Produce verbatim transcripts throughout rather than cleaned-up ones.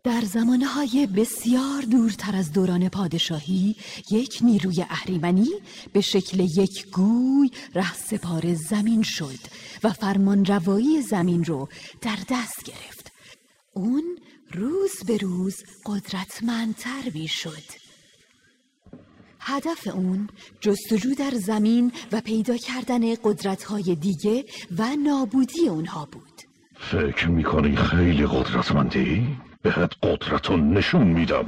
در زمانهای بسیار دورتر از دوران پادشاهی، یک نیروی اهریمنی به شکل یک گوی رهسپار زمین شد و فرمان روایی زمین رو در دست گرفت. اون روز به روز قدرتمندتر می شد. هدف اون جستجو در زمین و پیدا کردن قدرت‌های دیگه و نابودی اونها بود. فکر میکنی خیلی قدرتمندی؟ بهت قدرت رو نشون میدم.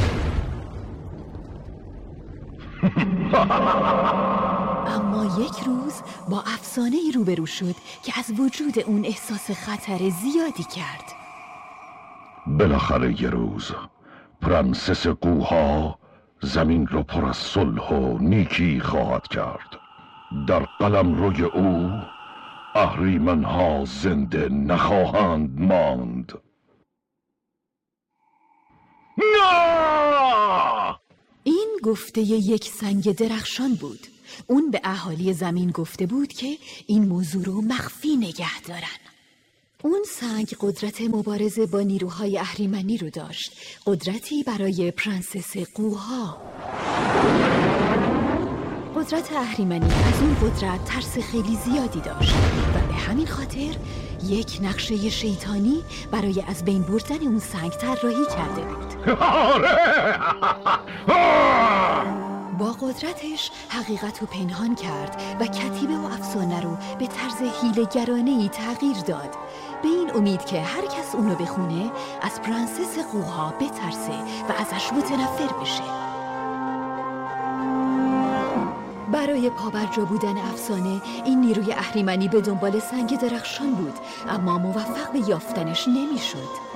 اما یک روز با افسانه‌ای روبرو شد که از وجود اون احساس خطر زیادی کرد. بالاخره یه روز پرنسس قوها زمین رو پر از صلح و نیکی خواهد کرد. در قلمروی او اهریمن‌ها زنده نخواهند ماند. نه! این گفته یک سنگ درخشان بود. اون به اهالی زمین گفته بود که این موضوع رو مخفی نگه دارن. اون سنگ قدرت مبارزه با نیروهای اهریمنی رو داشت، قدرتی برای پرنسس قوها. قدرت اهریمنی از اون قدرت ترس خیلی زیادی داشت و به همین خاطر یک نقشه شیطانی برای از بین بردن اون سنگ طراحی کرده بود. با قدرتش حقیقت رو پنهان کرد و کتیبه و افسانه رو به طرز حیله‌گرانه‌ای تغییر داد، به این امید که هر کس اونو بخونه از پرنسس قوها بترسه و ازش متنفر بشه. برای پابرجا بودن افسانه، این نیروی اهریمنی به دنبال سنگ درخشان بود، اما موفق به یافتنش نمیشد.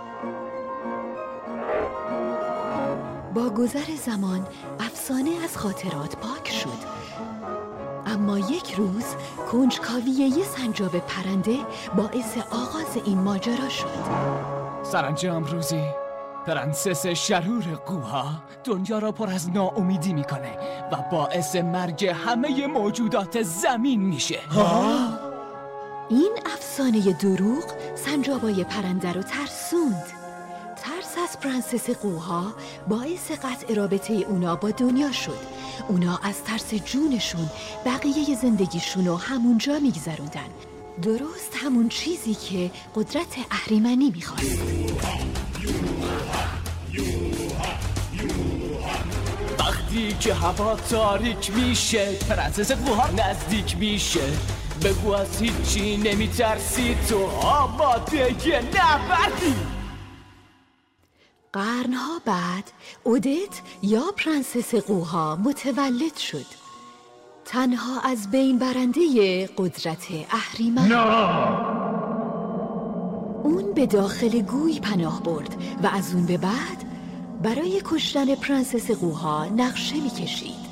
با گذر زمان افسانه از خاطرات پاک شد، اما یک روز کنجکاوی یه سنجاب پرنده باعث آغاز این ماجرا شد. سرانجام روزی پرنسس شرور قوها دنیا را پر از ناامیدی میکنه و باعث مرگ همه موجودات زمین میشه. ها؟ این افسانه دروغ سنجابای پرنده رو ترسوند. ترس از پرنسس قوها باعث قطع رابطه اونا با دنیا شد. اونا از ترس جونشون بقیه زندگیشون رو همونجا میگذروندن، درست همون چیزی که قدرت اهریمنی میخواست. وقتی که هوا تاریک میشه پرنسس قوها نزدیک میشه. بگو از هیچی نمیترسی، تو آماده یه نبردی. قرنها بعد اودت یا پرنسس قوها متولد شد، تنها از بین برنده قدرت اهریمن. نه! اون به داخل گوی پناه برد و از اون به بعد برای کشتن پرنسس قوها نقشه می‌کشید.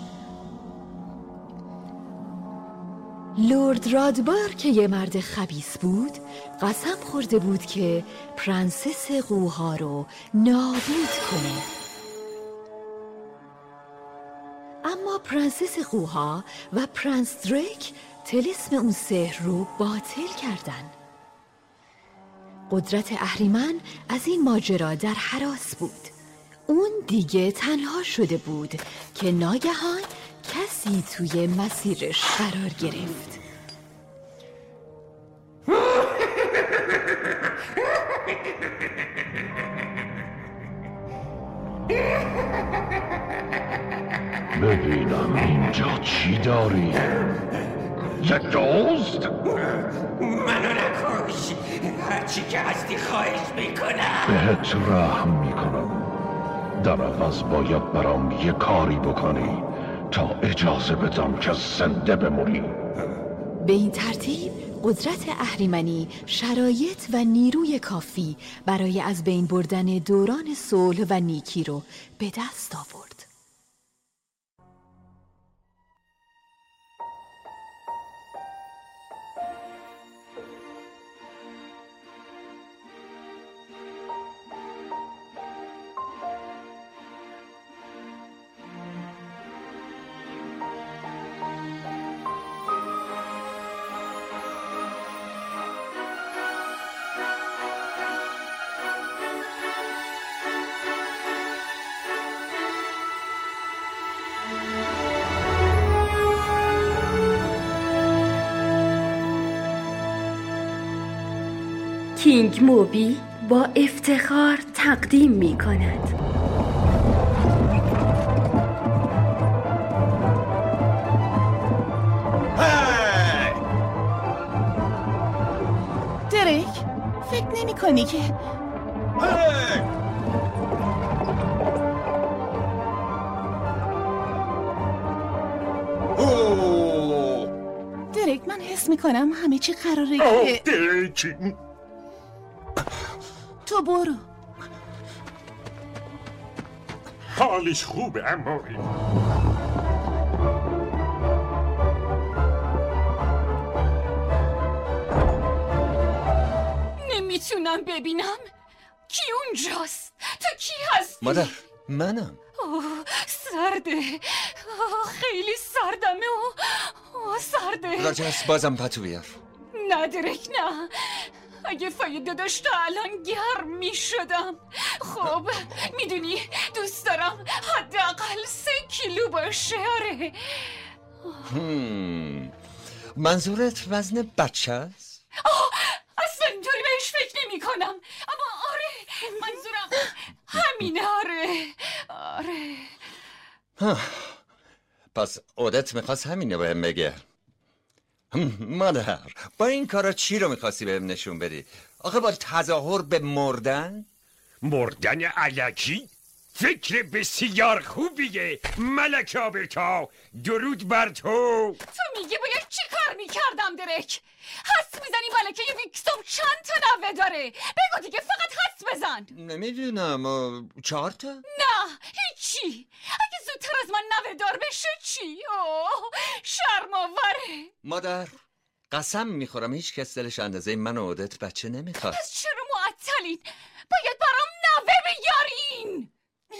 لورد رادبار که یه مرد خبیث بود قسم خورده بود که پرنسس قوها رو نابود کنه. اما پرنسس قوها و پرنس دریک طلسم اون سحر رو باطل کردن. قدرت اهریمن از این ماجرا در هراس بود. اون دیگه تنها شده بود که ناگهان کسی توی مسیرش قرار گرفت. ببینم اینجا چی داری؟ یک دوست؟ منو نکش، هرچی که هستی خواهش میکنم. بهت رحم میکنم، در عوض باید برام یه کاری بکنی تا اجازه بدم که زنده بمونی. به این ترتیب قدرت اهریمنی شرایط و نیروی کافی برای از بین بردن دوران صلح و نیکی رو به دست آورد. کینگ موبی با افتخار تقدیم می کند. دریک، فکر نمی کنی که دریک، من حس می کنم همه چی قراره که دریک تو برو. حالش خوبه اما نمیتونم ببینم کی اونجاست. تو کی هستی؟ مادر، منم. اوه سرده، اوه خیلی سردمه. اوه سرده. راجرز بازم پتو بیار. نه دریک نه، اگه فایده داشت الان گرم می شدم. خب میدونی دوست دارم حداقل سه کیلو باشه. آره. منظورت وزن بچه است؟ آه اصلا اینطوری بهش فکر نمی کنم، اما آره منظورم همینه. آره آره. پس اودت میخواست همینه بهم بگه. مادر، با این کارا چی رو میخواستی بهم نشون بدی؟ آخه با تظاهر به مردن؟ مردن الکی؟ فکر بسیار خوبیه ملک آبرتا. درود بر تو. تو میگه باید چی کار میکردم دریک؟ حس میزنی ملکه ویکسوم چند تا نوه داره؟ بگو دیگه، فقط حس بزن. نمیدونم، چهار تا؟ نه هیچی. اگه زودتر از من نوه دار بشه چی؟ اوه شرم‌آوره. مادر، قسم میخورم هیچ کس دلش اندازه من و اودت بچه نمیخواد. پس چرا معطلین؟ باید برام نوه بیارین.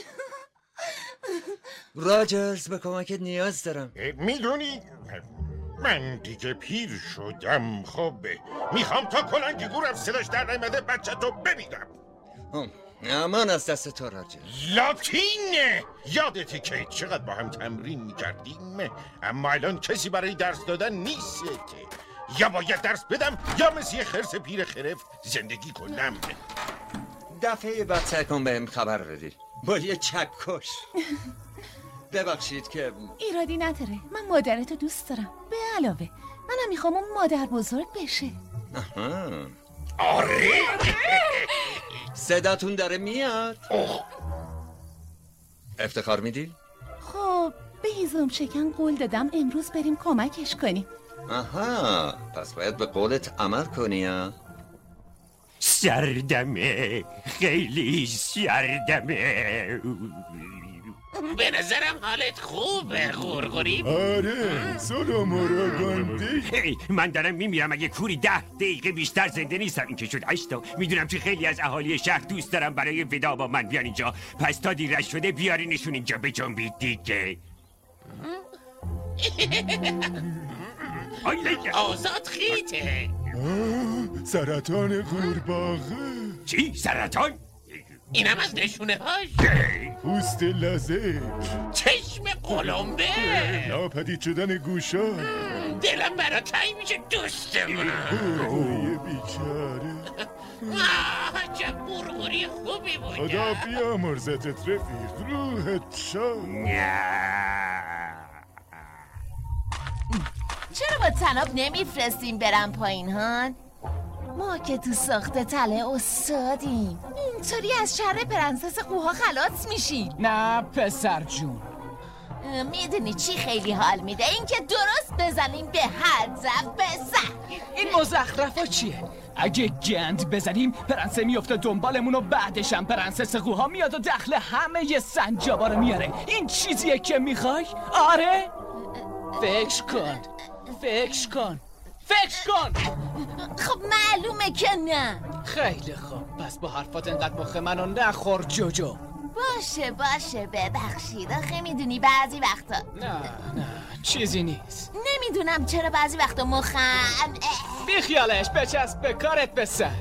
راجرز، به کمکت نیاز دارم. میدونی من دیگه پیر شدم. خب میخوام تا کلنگی گورم صداش در نمیده بچه تو ببینم. امان از دست تو راجرز. لاتینه. یادتی که چقدر با هم تمرین میکردیم، اما الان کسی برای درس دادن نیست. یا باید درس بدم یا مثل یه خرس پیر خرف زندگی کنم. دفعه بعد سعی کن بهم خبر بدی با یه چکش. ببخشید که ایرادی نداره، من مادرتو دوست دارم. به علاوه منم میخوام اون مادر بزرگ بشه. آها. آره صداتون داره میاد. افتخار میدی؟ خب به هیزم شکن قول دادم امروز بریم کمکش کنیم. آها، پس باید به قولت عمل کنی. ها؟ سردمه، خیلی سردمه. به نظرم حالت خوبه غورغوری. آره سلامورا گنده. من دارم میمیرم اگه کوری ده دقیقه بیشتر زنده نیستم. این که شد هشتا. میدونم که خیلی از اهالی شهر دوست دارم برای ودا با من بیان اینجا. پس تا دیرش شده بیارینشون اینجا بجنبید دیگه. آزاد خیته. سرطان قورباغه. چی؟ سرطان؟ اینم از نشونه هاش. پوست لزج، چشم قلمبه، ناپدید شدن گوشا. دلم برا تایی میشه دوستمون. قورباغه بیچاره. آه چه قورقوری خوبی بوده. خدا بیامرزتت رفیق، روحت شاد. چرا با طناب نمیفرستیم برم پایین هان؟ ما که تو ساخت تله استادیم. اینطوری از شر پرنسس قوها خلاص میشیم. نه پسر جون، میدونی چی خیلی حال میده؟ این که درست بزنیم به هر ضرب بزن. این مزخرفا چیه؟ اگه گند بزنیم پرنسه میفته دنبالمون و بعدش هم پرنسس قوها میاد و دخل همه ی سنجابا رو میاره. این چیزیه که میخوای؟ آره؟ فکر کن فکر کن فکر کن. خب معلومه که نه. خیلی خوب، پس با حرفات انقدر مخ منو نخور جوجو. باشه باشه ببخشید. آخه میدونی بعضی وقتا نه نه چیزی نیست. نمیدونم چرا بعضی وقتا مخم بی خیالش، بچسب به کارت به سر.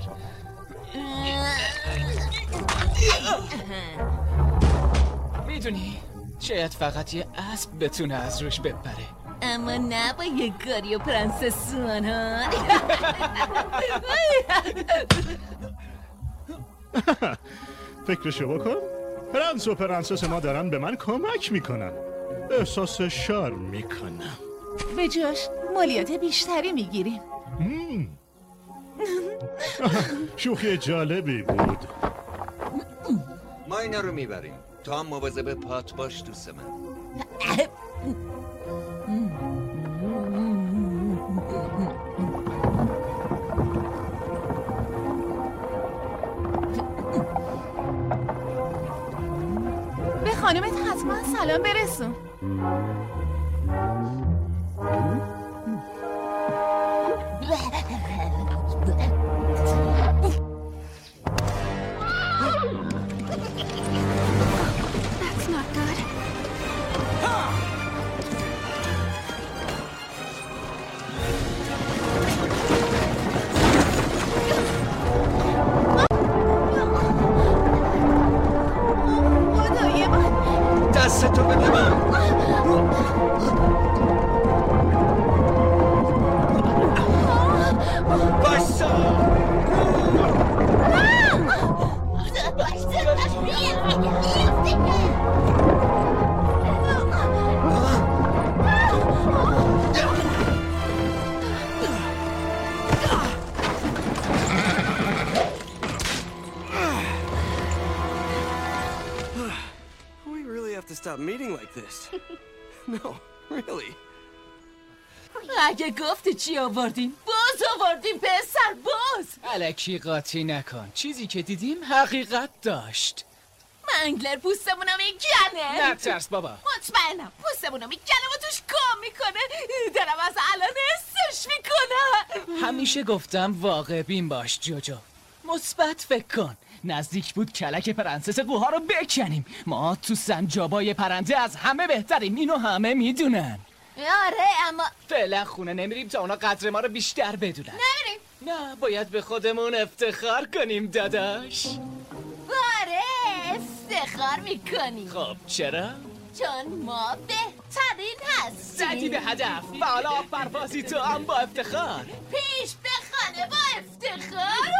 میدونی شاید فقط یه اسب بتونه از روش بپره، اما نه با یه گاری و پرنسسوان ها. فکرشو بکن. پرنس و پرنسس ما دارن به من کمک میکنن. احساس شرم میکنم. به جاش مالیات بیشتری میگیریم. شوخی جالبی بود. ما اینا رو میبریم. تو هم مواظب پات باش دوست من. به خانمت حتما سلام برسون. That's not good. خدای من دستتو بده من. باشا We really have to stop meeting like this. No, really. اگه گفتی چی آوردیم باز آوردیم پسر باز. الکی قاطی نکن. چیزی که دیدیم حقیقت داشت. منگلر پوستمونو میکنه. نه ترس بابا. مطمئنم پوستمونو میکنه و توش کام میکنه. دارم از الان حسش میکنم. همیشه گفتم واقع بین باش جوجو. مثبت فکر کن. نزدیک بود کلک پرنسس قوها رو بکنیم. ما تو سنجابای پرنده از همه بهتریم. اینو همه میدونن. آره اما فعلا خونه نمیریم تا اونا قدر ما رو بیشتر بدونن. نمیریم. نه باید به خودمون افتخار کنیم داداش. آره افتخار میکنیم. خب چرا؟ چون ما بهترین هستیم. زدی به هدف. بالا پروازی تو هم با افتخار. پیش به خانه با افتخار.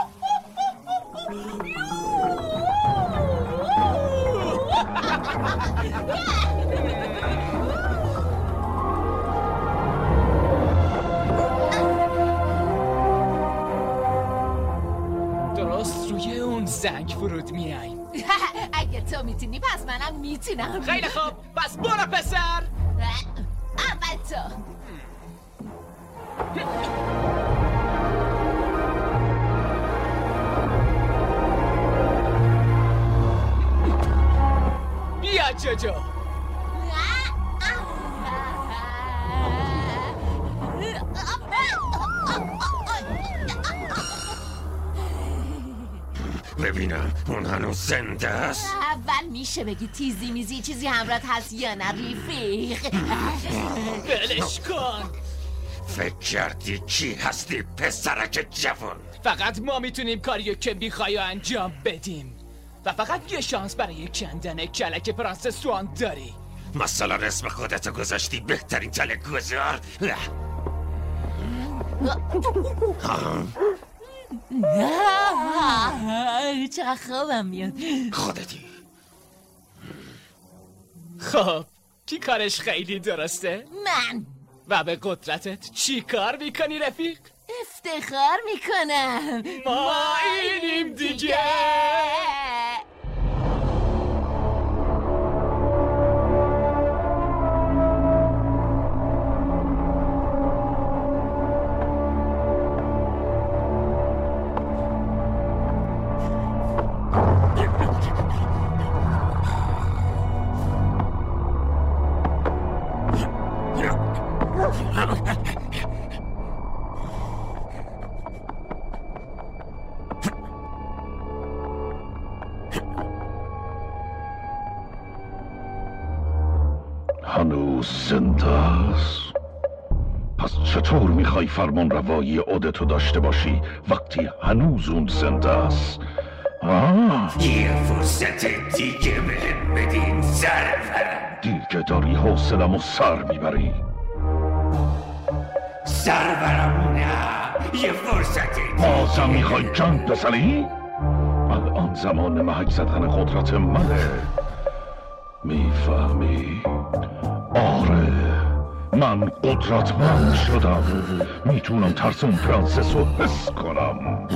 درست روی اون زنگ فرود میاییم. اگه تو میتونی پس منم میتونم. خیلی خوب پس برو پسر. اول تو. بیا جوجو. ببینم اون هنوز زنده است. اول میشه بگی تیزی میزی چیزی همراهت هست یا نه رفیق؟ بلش کن. فکر کردی کی هستی پسرک جوان؟ فقط ما میتونیم کاریو که میخوای انجام بدیم و فقط یه شانس برای کندن کلک پرنسس سوان داری. مثلا اسم خودتو گذاشتی بهترین کلک گذار. چقدر خوابم میاد. خودتی. خب کی کارش خیلی درسته؟ من. و به قدرتت چی کار میکنی رفیق؟ افتخار میکنم. ما اینیم دیگه. هنوز زنده است؟ پس چطور میخوای فرمان روایی عدتو داشته باشی وقتی هنوز اون زنده است؟ آه. یه فرصت دیگه بهم بدین سرورم. دیگه داری حوصلمو سر میبری. سرورم نه، یه فرصت دیگه. بازم میخوای جنگ بزنی؟ الان زمان محک زدن قدرت منه. میفهمی؟ آره، من قدرتمند شدم. میتونم ترس اون پرنسس رو حس کنم.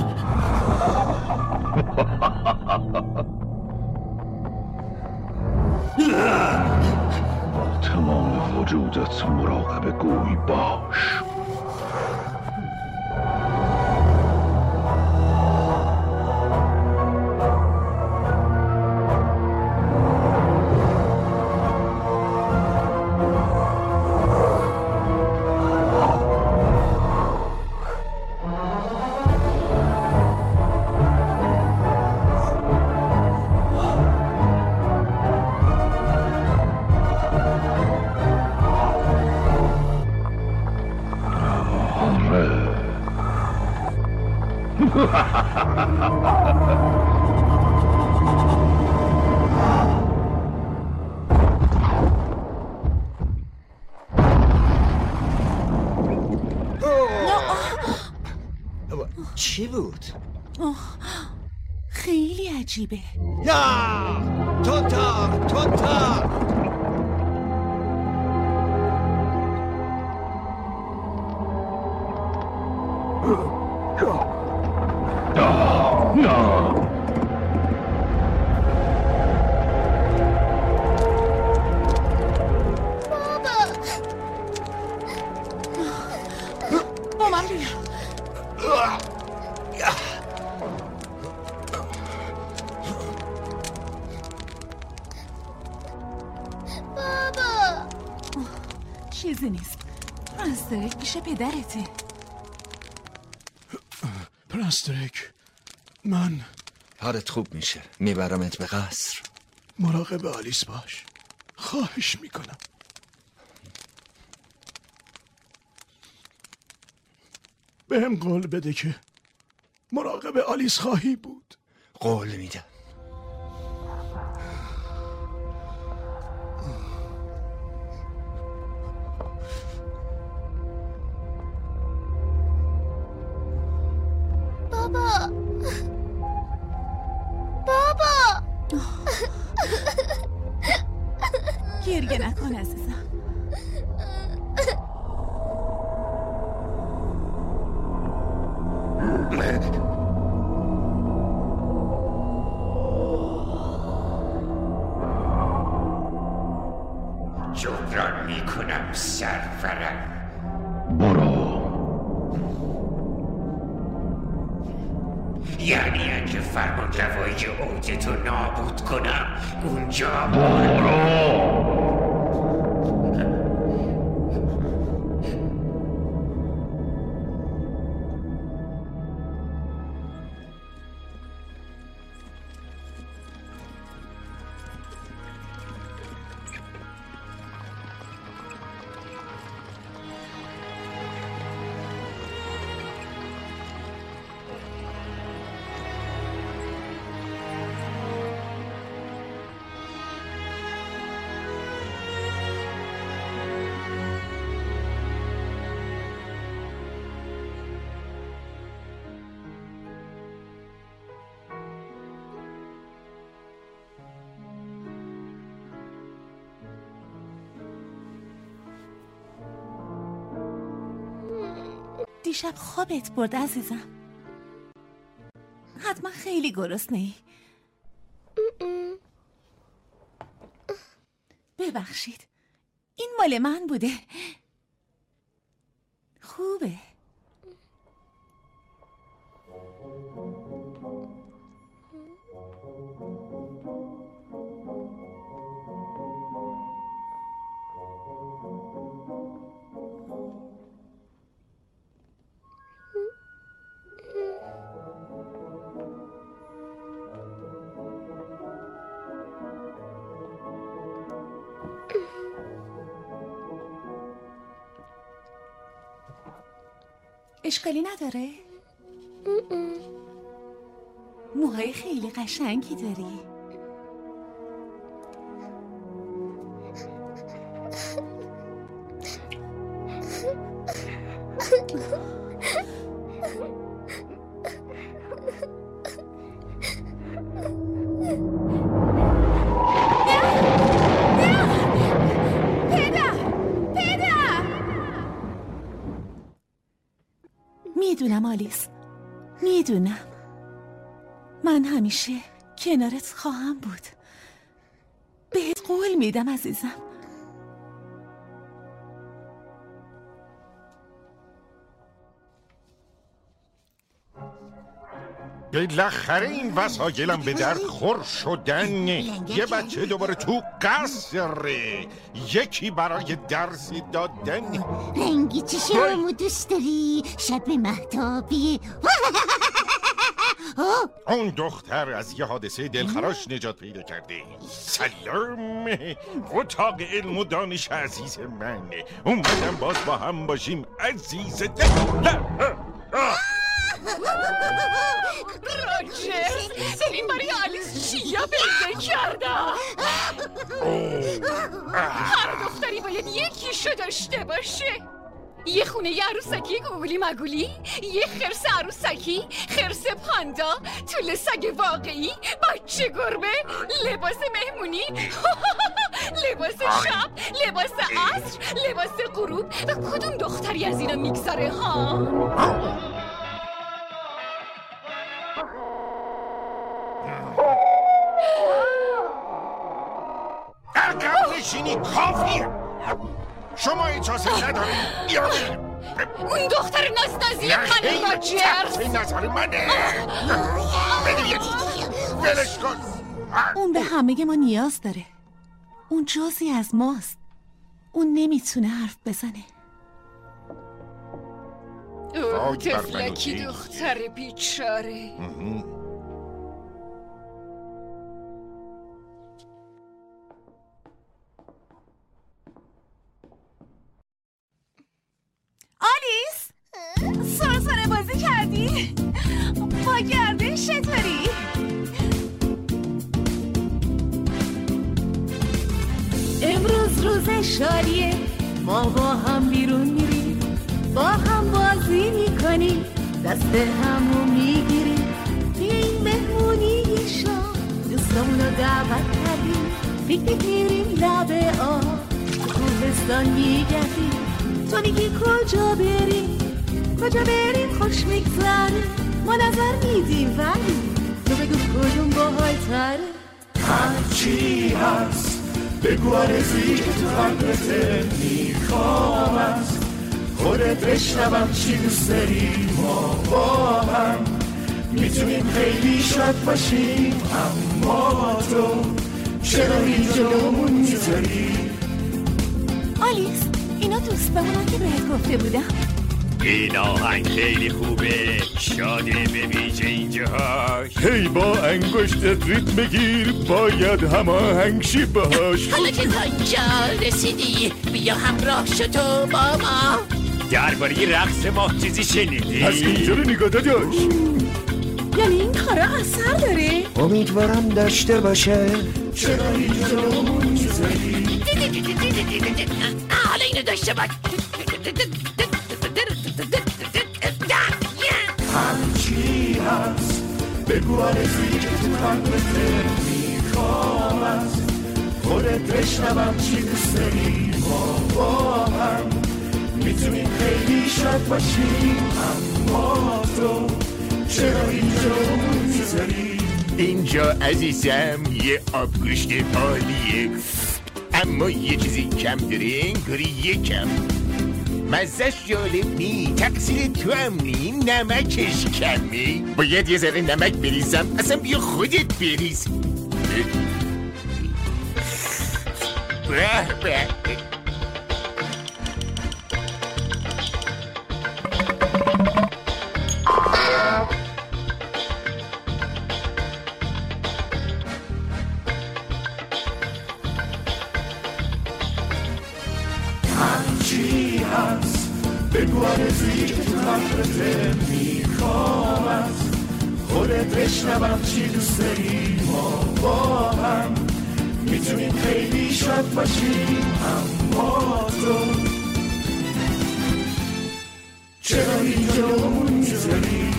با تمام وجودت مراقب گوی باش. چی بود؟ خیلی عجیبه. یا تونتار تونتار چیزی نیست. پرنس درک پیش پدرته. پرنس درک، من حالت خوب میشه. میبرمت به قصر. مراقب آلیس باش. خواهش میکنم. بهم قول بده که مراقب آلیس خواهی بود. قول میدم. بابا بابا گریه نکن عزیزم. جبران میکنم سرورم. برو. یعنی اگه فرمان روایی اوجتو نابود کنم اونجا برو. دیشب خوابت برد عزیزم. حتما خیلی گرسنه‌ای. ببخشید، این مال من بوده. خوبه. اشکالی نداره؟ موهای خیلی قشنگی داری. میدونم آلیس، میدونم. من همیشه کنارت خواهم بود. بهت قول میدم عزیزم. بالاخره این وسایلم به درد خور شدن. یه بچه دوباره تو قصره، یکی برای درسی دادن. رنگی چشمو دوست داری؟ شب مهتابی. اون دختر از یه حادثه دلخراش نجات پیدا کرده. سلام، اتاق علم و دانش عزیز من. اومدم باز با هم باشیم عزیز دل. راجر، ببین برای آلیس چیا پیدا کردم. هر دختری باید یکیشو داشته باشه. یه خونه یه عروسکی گوگلی مگولی، یه خرس عروسکی، خرس پاندا، توله سگ واقعی، بچه گربه، لباس مهمونی، لباس شب، لباس عصر، لباس غروب. و کدوم دختری از اینا میگذره ها؟ عقب نشینی کافیه. شما اجازه ندارید. اون دختر نازنازی خانم راجرز این نظر منه. بدید ولش کن. اون به همه ما نیاز داره. اون جزئی از ماست. اون نمیتونه حرف بزنه. اوه تفلکی دختر بیچاره. آلیس، سرسره بازی کردی؟ با گردش چطوری؟ امروز روز شاریه، ما با هم بیرون میریم، با هم بازی میکنیم، دست همو میگیریم، توی این مهمونی شام دوستامونو دعوت کردیم، پیکنیک میریم لب آب، کوهستان میگردیم، تو میگی کجا بریم، کجا بریم خوش میگذره، ما نظر میدیم ولی تو بگو کدوم باحال تره. هرچی هست بگو آرزویی که تو قلبته میخوام است، خودت بشنوم چی دوست داری، ما با هم میتونیم خیلی شاد باشیم، اما تو چرا این جلومون میذاری؟ آلیس، اینا دوست بمونن که بهت گفته بودم. این آهنگ خیلی خوبه، شاده به ویژه اینجاهاش. هی با انگشتت ریتم بگیر، باید هماهنگ شی باهاش. حالا که تا اینجا رسیدی بیا همراه شو تو با ما. درباره رقص ما چیزی شنیدی؟ پس اینجا رو نگاه داداش. یعنی این کارا اثر داره؟ امیدوارم داشته باشه. چرا اینجا رو میذاری؟ حالا اینو داشته باش. هرچی هست بگو آرزویی که تو قلبته میخوام است، خودت بشنوم چی دوست داری، ما با هم میتونیم خیلی شاد باشیم، اما تو چرا اینجا رو میذاری؟ اینجا عزیزم یه آبگوشت عالیه، اما یه چیزی کم داره، انگاری یکم مزهش جالب نی، تقصیر تو هم نی، نمکش کمی، باید یه ذره نمک بریزم، اصلا بیا خودت بریز. به به هرچی هست بگو آرزویی که تو قلبته میخوام است، خودت بشنوم چی دوست داری، ما با هم میتونیم خیلی شاد باشیم، اما تو چرا اینجا رو میذاری؟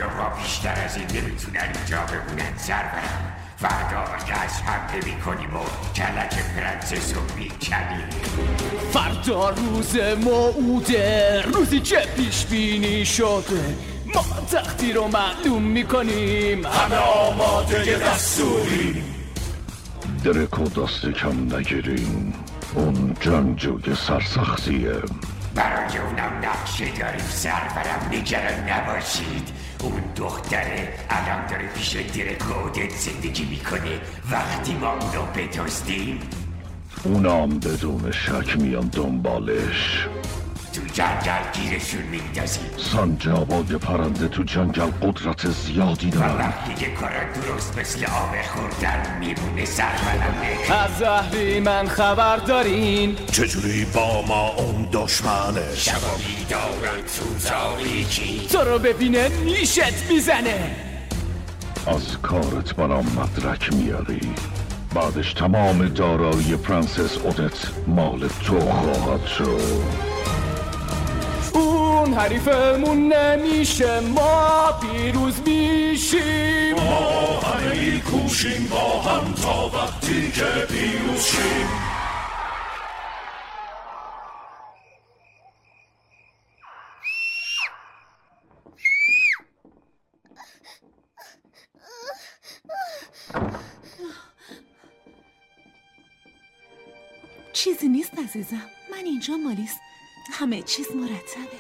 با بیشتر از این نمیتونن اینجا بمونن سرورم. فردا دست حمله میکنیم و کلک پرنسس رو میکنیم. فردا روز موعوده، روزی که پیش بینی شده. ما تختی رو معلوم میکنیم، همه آماده دستوریم. درکو دست کم نگیرین، اون جنگجوی سرسختیه. برای اونم نقشه داریم سرورم، نگران نباشید. اون دختره الان داره پیش درکودت زندگی میکنه. وقتی ما اونو بدزدیم اونام بدون شک میان دنبالش. تو جنگل گیرشون میندازیم. سنجابای پرنده تو جنگل قدرت زیادی دارن. وقتی که کار درست مثل آب خوردن میمونه سرورم. از اهریمن خبر دارین؟ چجوری با ما اون دشمنه؟ شبا بیدارن تو تاریکی، تو رو ببینه نیشت میزنه. از کارت برام مدرک میاری، بعدش تمام دارایی پرنسس اودت مال تو خواهد شد. اون حریفمون نمیشه، ما پیروز میشیم. ما همه میکوشیم با هم تا وقتی که پیروز شیم. چیزی نیست عزیزم، من اینجا مالیست، همه چیز مرتبه.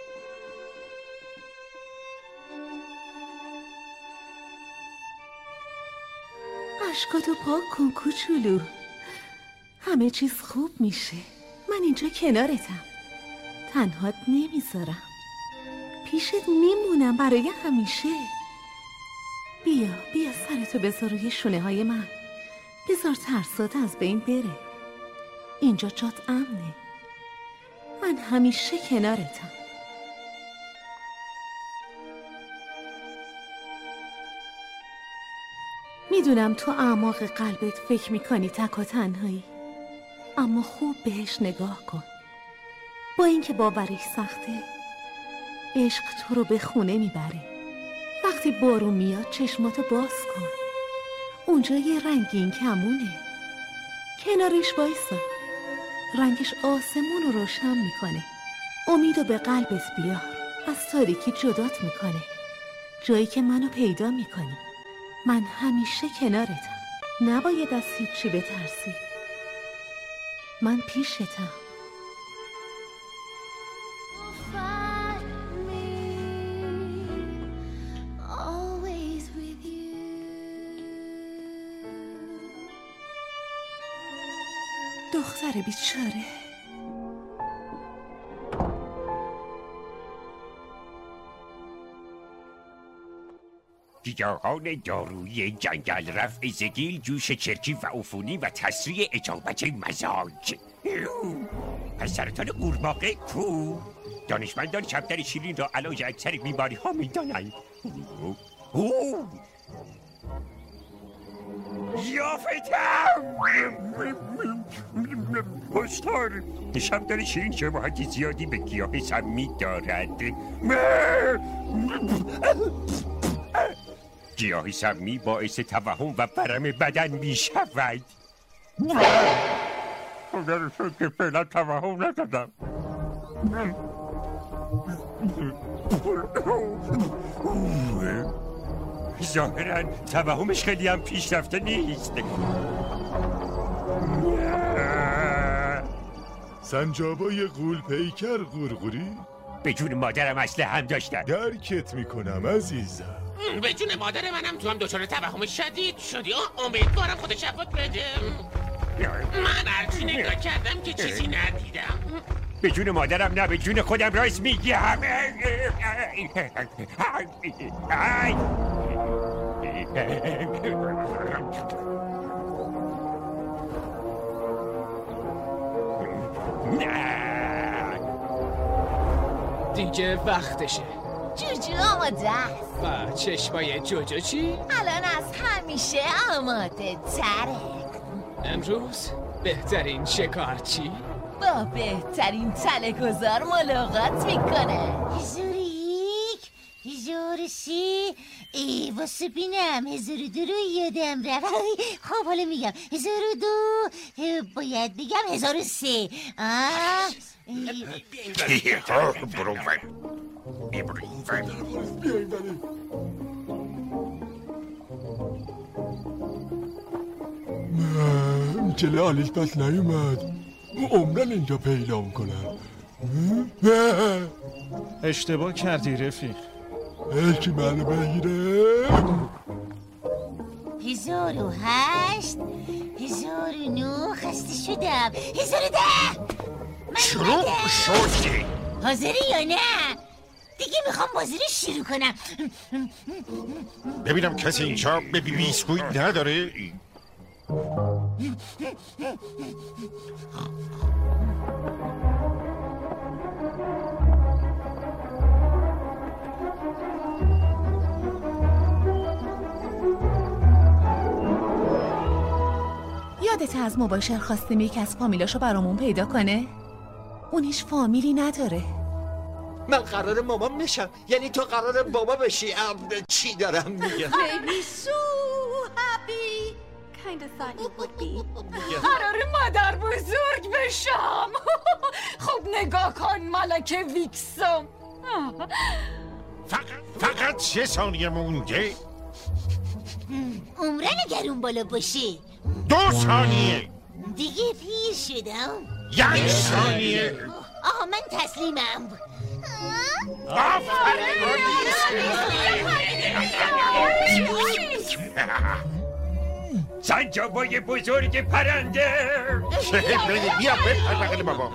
اشکاتو پاک کن کوچولو، همه چیز خوب میشه. من اینجا کنارتم، تنهات نمیذارم، پیشت میمونم برای همیشه. بیا بیا سرتو بذار روی شونه های من، بذار ترسات از بین بره. اینجا جات امنه، من همیشه کنارتم. میدونم تو اعماق قلبت فکر میکنی تک و تنهایی، اما خوب بهش نگاه کن. با اینکه باورش سخته، عشق تو رو به خونه میبره. وقتی بارون میاد چشماتو باز کن، اونجا یه رنگین کمونه، کنارش وایسا. رنگش آسمون رو روشن میکنه. امیدو به قلبت بیار، از تاریکی جدات میکنه. جایی که منو پیدا میکنی، من همیشه کنارتم. نباید از هیچی بترسی، من پیشتم. دختر بیچاره. گیاهان دارویی جنگل، رفع زگیل، جوش چرکی و عفونی و تسریع اجابت مزاج. پس سرطان قورباغه کو؟ دانشمندان کبدر شیرین را علاج اکثر بیماری ها می دانند. ضیافتم! هشدار! شبدر شیرین شباهت زیادی به گیاه سمی دارد. گیاه سمی باعث توهم و ورم بدن می شود. خدا رو شد که فعلا توهم ندادم. ظاهراً توهمش خیلی هم پیشرفته نیست. سنجابای غول پیکر غورغوری؟ به جون مادرم اسلحه هم داشتن. درکت میکنم عزیزم. به جون مادر منم تو هم دچار توهم شدید شدی. امیدوارم خود شفات بده. من هرچی نگاه کردم که چیزی ندیدم. به جون مادرم نه، به جون خودم راست میگم. دیگه وقتشه. جوجو آماده است. و چشمای جوجو چی؟ الان از همیشه آماده تره. امروز بهترین شکار چی؟ با بهترین تله گذار ملاقات میکنه. زوریک زوریک هزار و سه ای واسه بینم هزار و دو رو یادم رفت. خب حالا میگم هزار و دو باید بگم هزار و سه. برو ور برو ور من چه لالیش پس نیومد. عمرن اینجا پیدا میکنم. اشتباه کردی رفیق. یکی منو بگیره. هزار و هشت هزار و نو خسته شدم. هزار و ده شروع شدی. حاضری یا نه؟ دیگه میخوام بازی رو شروع کنم. ببینم کسی اینجا به بی بیسکویت نداره؟ یادت از مباشر خواستیم یکی از فامیلاشو برامون پیدا کنه؟ اون هیچ فامیلی نداره. من قرار مامان میشم، یعنی تو قرار بابا بشی. چی دارم میگم؟ Baby so happy kind of thought you would be. قرار مادر بزرگ بشم. خب نگاه کن ملکه ویکسم. فقط فقط چه ثانیه مونده؟ عمرن اگر اون بالا باشه دو ثانیه دیگه پیر شدم. یک ثانیه. آها من تسلیمم. سنجابای بزرگ پرنده. بیا بپر بغل بابا.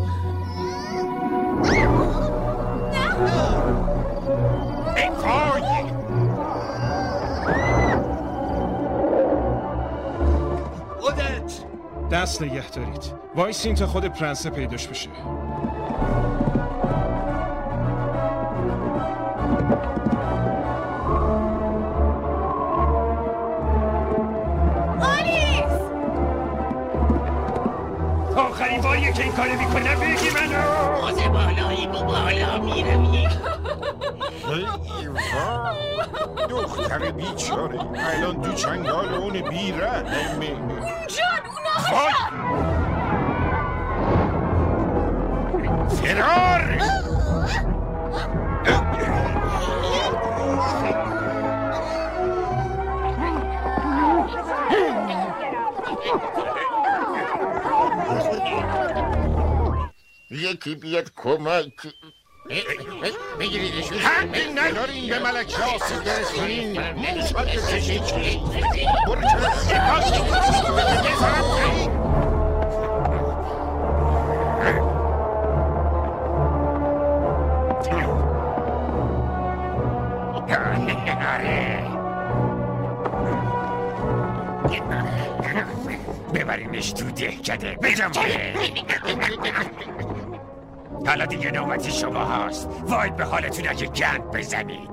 ای خودت دست نگه دارید. وایسین تا خود پرنسه پیداش بشه. آخرین باریه که این کارو میکنم بگی منو. بازه بالایی با بالا میرمی. دختر بیچاره الان تو چنگال اون بیرحمه. جان اونا وای فرار. یکی بیاد کمک. بگیریدشون. حقی ندارین به ملکه آسیب برسونین. نمیشود بکشید. برو چرا سپاس ببرینش تو دهکده. بجم حالا دیگه نوبتی شما هست. وای به حالتون اگه گند بزنید.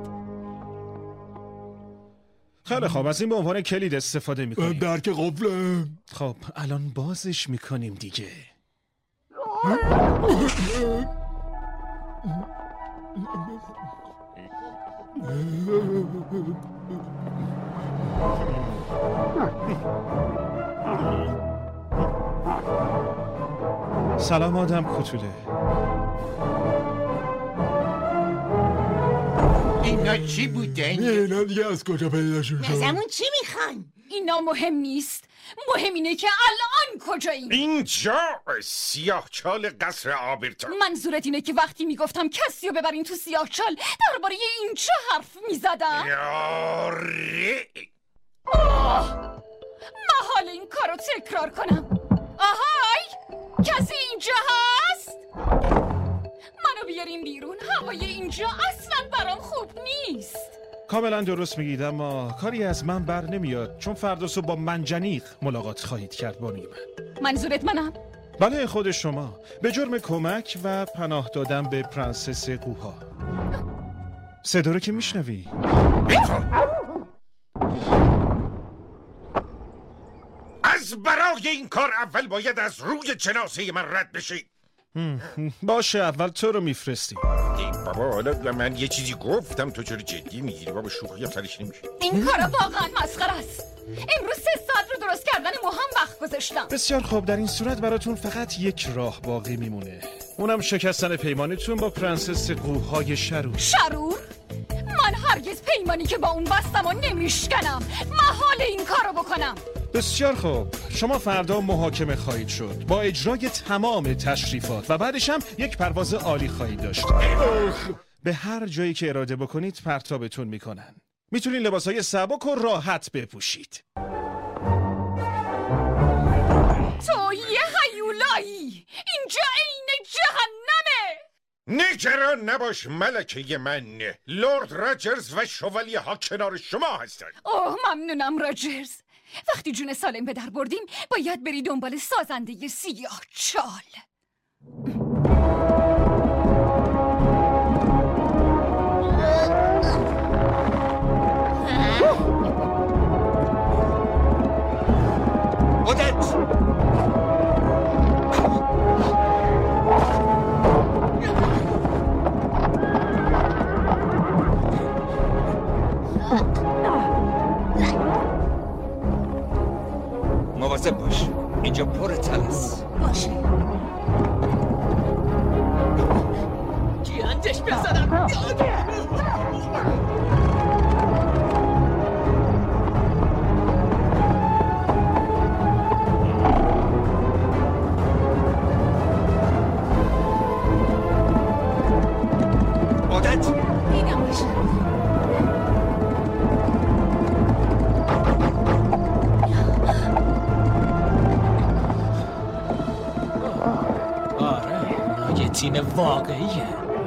خیلی خوب، از این به عنوان کلید استفاده میکنیم. درک قفله. خب الان بازش میکنیم دیگه. سلام آدم کوتوله. اینا چی بودن؟ اینا دیگه از کجا پیداشون شد؟ ازمون چی میخوان؟ اینا مهم نیست. مهم اینه که الان کجاییم. اینجا سیاه چال قصر آبرتون. منظورت اینه که وقتی میگفتم کسی رو ببرین تو سیاه چال درباره اینجا حرف میزدم؟ یاره محال این کارو تکرار کنم. آهای کسی اینجا هست؟ منو بیارین بیرون. هوای اینجا اصلا برام خوب نیست. کاملا درست میگید، اما کاری از من بر نمیاد، چون فردا صبح با منجنیق ملاقات خواهید کرد بانوی من. منظورت منم؟ بله خود شما، به جرم کمک و پناه دادن به پرنسس قوها. صدا رو که میشنوی؟ از برای این کار اول باید از روی جنازه من رد بشی. باشه اول تو رو میفرستیم. بابا حالا من یه چیزی گفتم تو چرا جدی میگیری؟ بابا شوخی هم سرش نمیشه. این کارا واقعا مسخره است. امروز سه ساعت رو درست کردن مو هم وقت گذاشتم. بسیار خوب، در این صورت براتون فقط یک راه باقی میمونه، اونم شکستن پیمانتون با پرنسس قوهای شرور. شرور؟ من هرگز پیمانی که با اون بستم و نمیشکنم. محال این کارو بکنم. بسیار خوب، شما فردا محاکمه خواهید شد با اجرای تمام تشریفات و بعدش هم یک پرواز عالی خواهید داشت. به هر جایی که اراده بکنید پرتابتون میکنن. میتونید لباسهای سبک و راحت بپوشید. تو یه هیولایی، اینجا عین جهنمه. نگران نباش ملکه من، لورد راجرز و شوالیه ها کنار شما هستند. اوه ممنونم راجرز. وقتی جون سالم به در بردیم باید بری دنبال سازنده سیاه چال. عادت مواظب باش، اینجا پر تلس. باشه گیرندش بزنم. عادت اینم باشه. تیم واقعیه.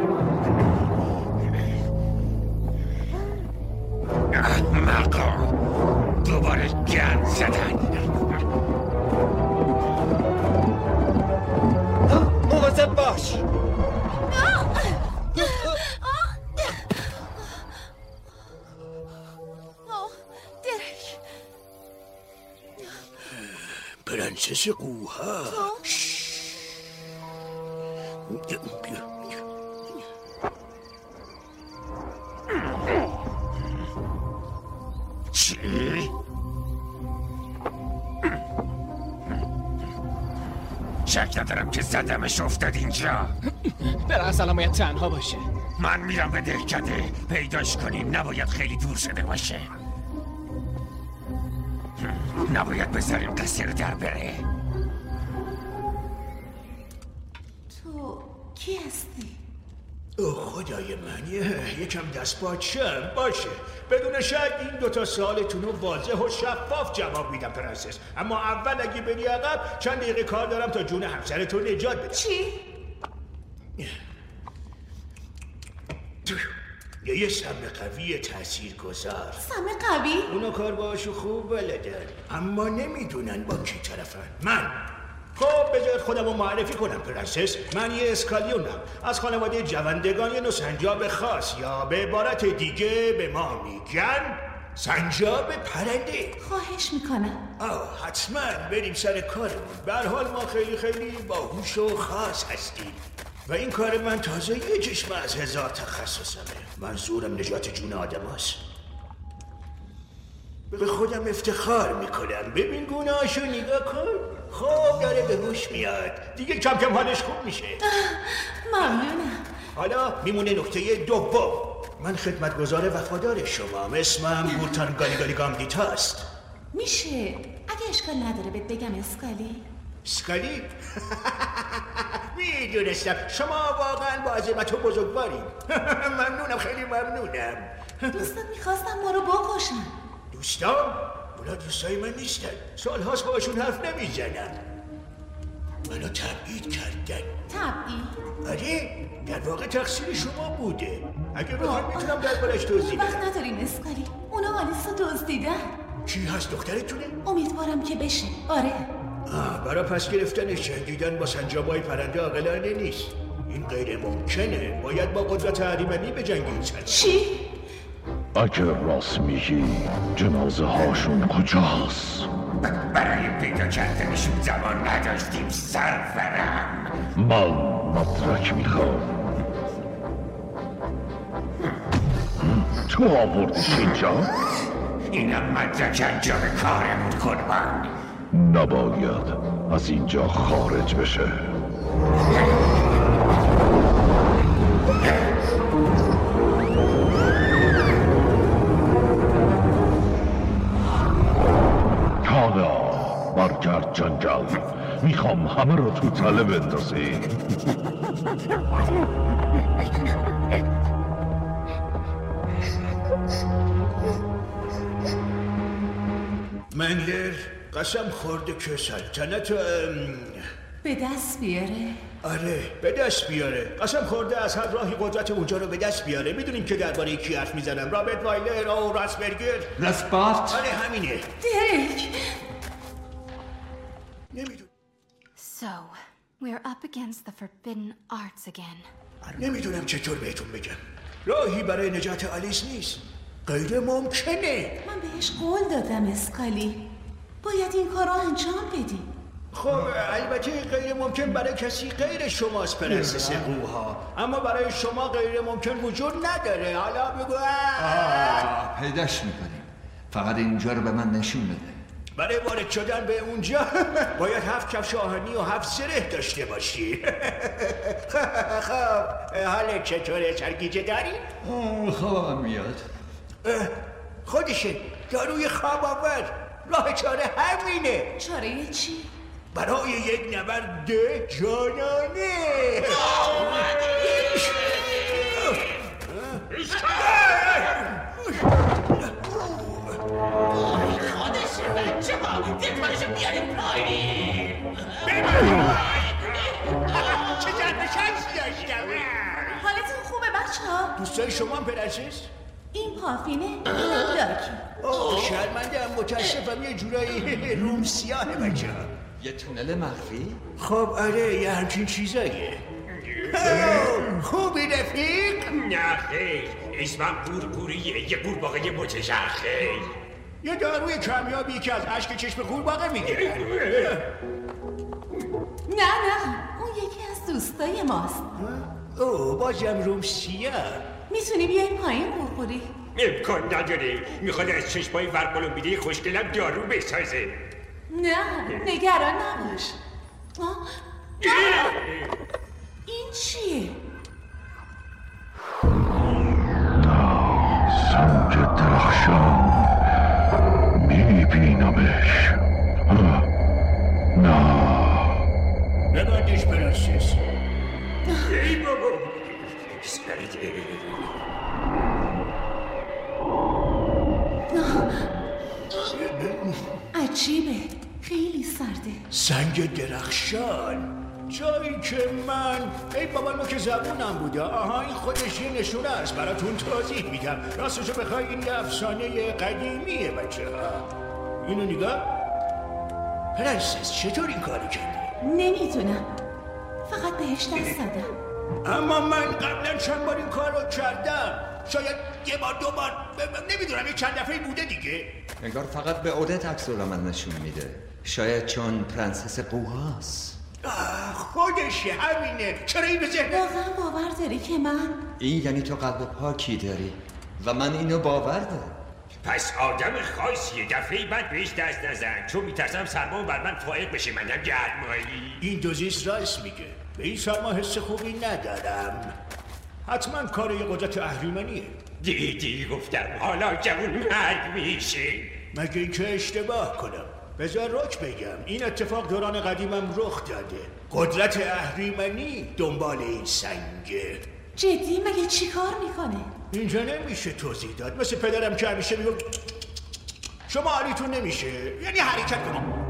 احمقا دوباره گند زدن. مواظب باش. درک پرنسس قوها. چی؟ شک ندارم که زدمش افتاد اینجا. برای اصلا باید تنها باشه. من میرم به دهکده پیداش کنیم. نباید خیلی دور شده باشه. نباید بذاریم قصه رو در بره. تو کی هستی؟ او خدای من، یکم دست باچم باشه. بدون شک این دوتا سوالتون رو واضح و شفاف جواب میدم پرنسس، اما اول اگه بری عقب چند دقیقه کار دارم تا جون همسرتون نجات بدم. چی؟ یه سم قوی تأثیر گذار. سم قوی؟ اونا کار باشو خوب بلدن اما نمیدونن با کی طرفن. من خب بذارید خودم رو معرفی کنم پرنسس. من یه اسکالیونم از خانواده جوندگان، یه نوع سنجاب خاص، یا به عبارت دیگه به ما میگن سنجاب پرنده. خواهش میکنم. آه حتما بریم سر کارمون. به هر حال ما خیلی خیلی باهوش و خاص هستیم و این کار من تازه یه چشم از هزار تخصصمه. منظورم نجات جون آدم هست. به خودم افتخار میکنم. ببین گونه‌هاشو نگاه کن. خوب داره به هوش میاد دیگه، کم کم حالش خوب میشه. ممنونم. حالا میمونه نکته دوم. من خدمتگزار وفادار شمام. اسمم بورتان گالیگالی گامدیتا است. میشه اگه اشکال نداره بهت بگم اسکالی؟ اسکالی؟ میدونستم شما واقعا با عظمت و بزرگوارید. ممنونم، خیلی ممنونم. دوستان میخواستم ما رو بکشن. دوستان؟ اونا دوستای من نیستن. سال هاست باشون حرف نمیزنم. منو تبعید کردن. تبعید؟ آره، در واقع تقصیر شما بوده. اگه بخوام میتونم دربارش توضیح بدم. وقت نداریم اسکالی. اونا آلیسا دزدیدن. کی هست؟ دخترتونه؟ امیدوارم که بشه. آره. آه، برای پس گرفتنش جنگیدن با سنجابای پرنده عاقلانه نیست. این غیر ممکنه. باید با قدرت اهریمنی بجنگید. چی؟ اگه راست میگی جنازه هاشون کجاست؟ برای پیدا کردنشون زمان نداشتیم سرورم. من مدرک میخوام. تو آوردیش اینجا؟ اینم مدرک انجام کارمون قربان. نباید از اینجا خارج بشه. حالا برگرد جنگل. میخوام همه رو تو تله بندازی. منلر قسم خورده که سلطنت به دست بیاره. آره به دست بیاره. قسم خورده از هر راهی قدرت اونجا رو به دست بیاره. میدونین که درباره کی حرف میزنم؟ رابرت وایلر و راسبرگر. راسبارت؟ آره همینه. درک. نمیدونم. So, we're up against the forbidden arts again. نمیدونم چطور بهتون بگم. راهی برای نجات آلیس نیست. غیر ممکنه. من بهش قول دادم اسکالی. باید این کار رو انجام بدی. خب البته غیر ممکن برای کسی غیر شماست پرنسس قوها، اما برای شما غیر ممکن وجود نداره. حالا بگو. آه پیداش میکنیم. فقط اینجا رو به من نشون بده. برای وارد شدن به اونجا باید هفت کفش آهنی و هفت زره داشته باشی. خب حالا چطوره؟ سرگیجه داری؟ خوابم میاد. خودشه داروی خواب آور. راه چاره همینه. چاره چی؟ برای یک نبرد جانانه. خودشه بچه ها دلتانشو بیاریم پایین. چه جنب شخص داشتم. حالتون خوبه بچه ها؟ دوستای شما هم پرنسس؟ این پافینه لاکی. اوه شرمنده هم متاسفم یه جورایی روم سیاه بچه ها. یه تونل مخفی؟ خب آره یه همچین چیزاییه. خوبی رفیق؟ نه خیر اسمم قورقوریه. یه قورباغه متشخص. یه داروی کمیابی که از اشک چشم قورباغه میگیره. نه نه اون یکی از دوستای ماست. اوه بازم روم سیاه. میتونی بیای پایین قورقوری؟ امکان نداره. میخواد از چشمای ورقلومیده خوشگلم دارو بسازه. نه نگران نباش. این چیه؟ سنگ درخشان میبینمش. نه ببندش پرنسس. ای بابا عجیبه خیلی سرده. سنگ درخشان جایی که من ای بابا ما که زبونم بوده. آها این خودش یه نشونه است. براتون توضیح میدم. راستشو بخوای این یه افسانه قدیمیه بچه ها. اینو نگاه. پرنسس چطور این کاری کردی؟ نمیدونم فقط بهش دست زدم. اما من قبلا چند بار این کار رو کردم. شاید یه بار دو بار نمیدونم یه چند دفعه بوده دیگه. انگار فقط به اودت عکس العمل نشون میده. شاید چون پرنسس قوهاست. خودشه همینه. چرا این به ذهن واقعا باور داری که من این یعنی تو قلب پاکی داری و من اینو باور دارم. پس آدم خاصی. یه دفعه بعد بهش دست نزن چون میترسم سرما بر من فائق بشه. منم گرمایی. این دوزیست راست میگه. به این سرما حس خوبی ندارم. حتما کار یه قدرت اهریمنیه. دیدی گفتم حالا جوون مرگ میشه. مگه این که اشتباه کنم. بذار رک بگم این اتفاق دوران قدیمم رخ داده. قدرت اهریمنی دنبال این سنگه. جدی مگه چی کار میکنه؟ اینجا نمیشه توضیح داد. مثل پدرم که همیشه میگم شما حالیتون نمیشه یعنی حرکت کنید.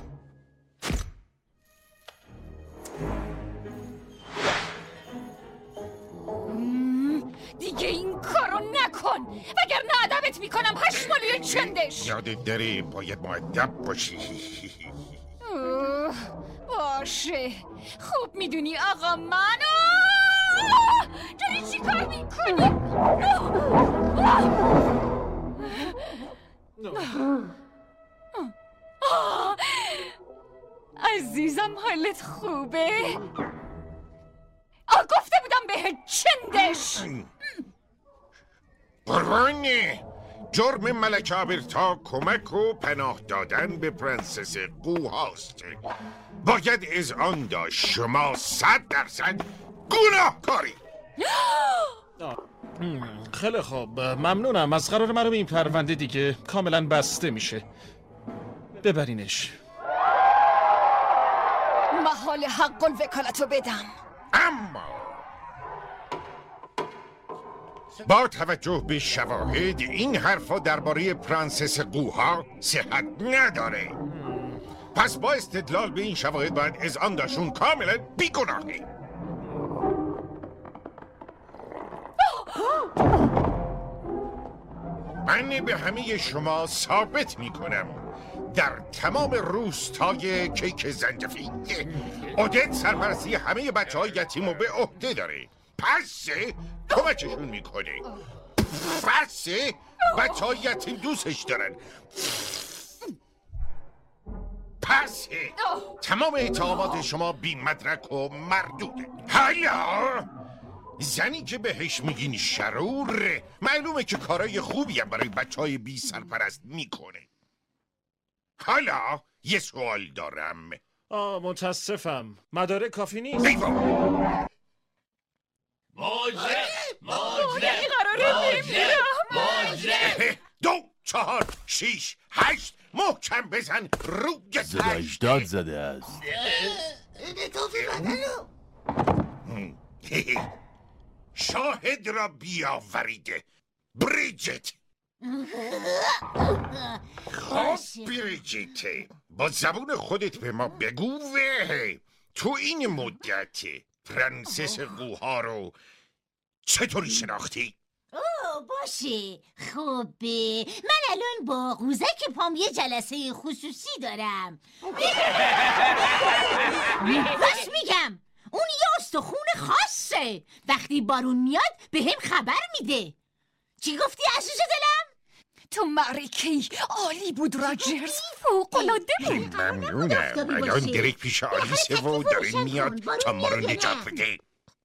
دیگه این کارو نکن وگرنه ادبت میکنم هشمالی چندش. یادت داره باید مؤدب باشی. باشه خوب میدونی آقا منو داری چی کار میکنی؟ عزیزم حالت خوبه؟ قربانی جرم ملک آبرتا کمک و پناه دادن به پرنسس قوهاست. باید از آن داشت شما صد درصد گناهکاری. خیلی خوب، ممنونم. از قرار من رو به این پرونده دیگه کاملا بسته میشه. ببرینش. محال حق الوکالتو بدم. اما با توجه به شواهد این حرفا درباره پرنسس قوها صحت نداره. پس با استدلال به این شواهد باید از آن داشون کاملا بیگناهه. من به همه شما ثابت میکنم در تمام روستای کیک زنجفیل اودت سرپرستی همه بچه های یتیم رو به عهده داره. پس کمکشون میکنه. پس بچه های یتیم دوستش دارن. پس تمام اتهامات شما بی مدرک و مردوده. حالا زنی که بهش میگین شرور معلومه که کارای خوبی هم برای بچه های بی سرپرست میکنه. حالا یه سوال دارم. آه متاسفم، مدارک کافی نیست. ایوا ماجره ماجره ماجره دو چهار شیش هشت محکم بزن روی زرشداد زده است. شاهد را بیاورید. بریجت. خب بریجت، با زبون خودت به ما بگو وه تو این مدت پرنسس قوها رو چطوری شناختی؟ اوه باشه خوبه. من الان با قوزک پام یه جلسه خصوصی دارم. راست میگم، اون یه استخون خاصه. وقتی بارون میاد به هم خبر میده. چی گفتی عزیز دلم؟ تو معرکه‌ای عالی بود راجرز، فوق‌العاده بود. ممنونم. الان دریک پیش آلیسه و داره میاد تا ما رو نجات بده.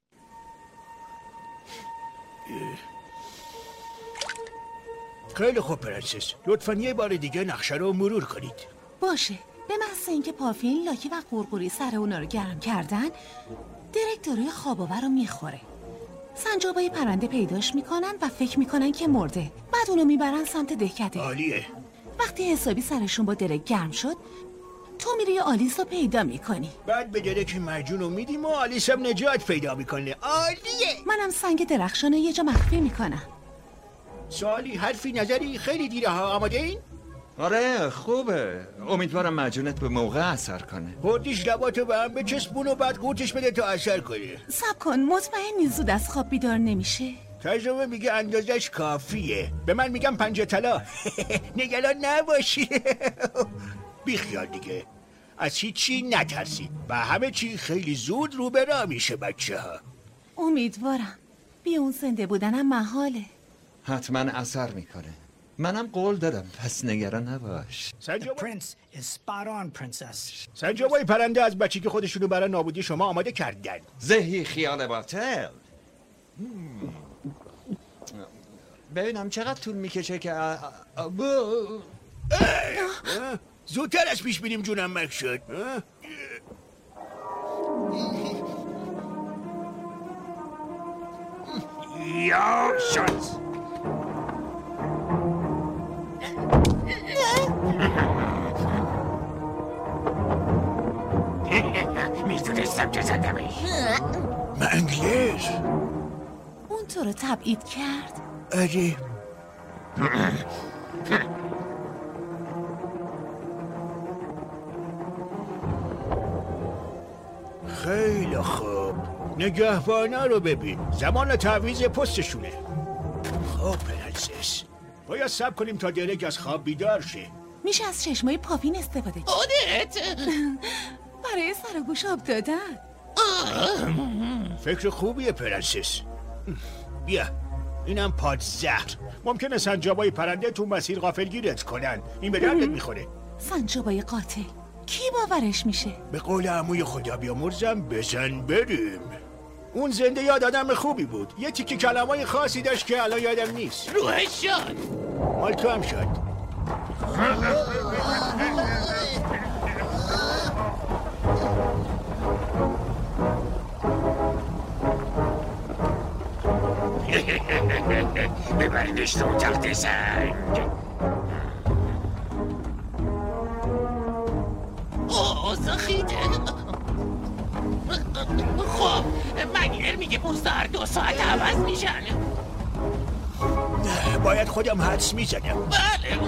خیلی خوب پرنسس، لطفاً یه بار دیگه نقشه رو مرور کنید. باشه. به محض اینکه پافین، لاکی و قورقوری سر اونا رو گرم کردن، دیرکتوری خواباور رو میخوره. سنجابای پرنده پیداش میکنن و فکر میکنن که مرده. بعد اونو میبرن سمت دهکده. عالیه. وقتی حسابی سرشون با درک گرم شد، تو میری آلیس رو پیدا میکنی. بعد به درک مجون رو میدیم و آلیس هم نجات پیدا میکنه. عالیه. منم سنگ درخشان رو یه جا مخفی میکنم. سوالی، حرفی، نظری؟ خیلی دیره ها. آماده این؟ آره خوبه. امیدوارم مجونت به موقع اثر کنه. خودش لباتو به هم بچسبون و بعد قورتش بده تا اثر کنه. صبر کن، مطمئنی زود از خواب بیدار نمیشه؟ تجربه میگه اندازش کافیه. به من میگم پنجه طلا. نگران نباشی. بیخیال دیگه، از هیچی نترسید و همه چی خیلی زود رو به راه میشه بچه ها. امیدوارم. بی اون زنده بودنم محاله. حتما اثر میکنه. منم قول دادم، پس نگران نباش. سنجابای پرنده از بچگی که خودشونو برای نابودی شما آماده کردن. زهی خیال باطل. ببینم چقدر طول میکشه که زودتر از پیش بینیم جونم مک شد. یا شد. میدونستم که زدمش. منگلز اون تو رو تبعید کرد؟ آره. خیلی خوب، نگهبانا رو ببین. زمان تعویض پستشونه. خب پرنسس، باید صبر کنیم تا درک از خواب بیدار شه. میشه از چشمای پاپین استفاده کرد. خودت برای سر و گوش آب دادن. فکر خوبیه پرنسس. بیا اینم پادزهر. ممکنه سنجابای پرنده تو مسیر غافلگیرت کنن. این به دردت میخوره. سنجابای قاتل کی باورش میشه؟ به قول عموی خدا بیامرزم بزن بریم. اون زنده یاد آدم خوبی بود. یه تیکی کلمای خاصی داشت که الان یادم نیست. روحش شد. مال تو هم شد. ببرینش تو تخت سنگ. اوه زخیده. خب مگیر میگه پونزده هر دو ساعت عوض میشن. باید خودم حدس میزنم. بله.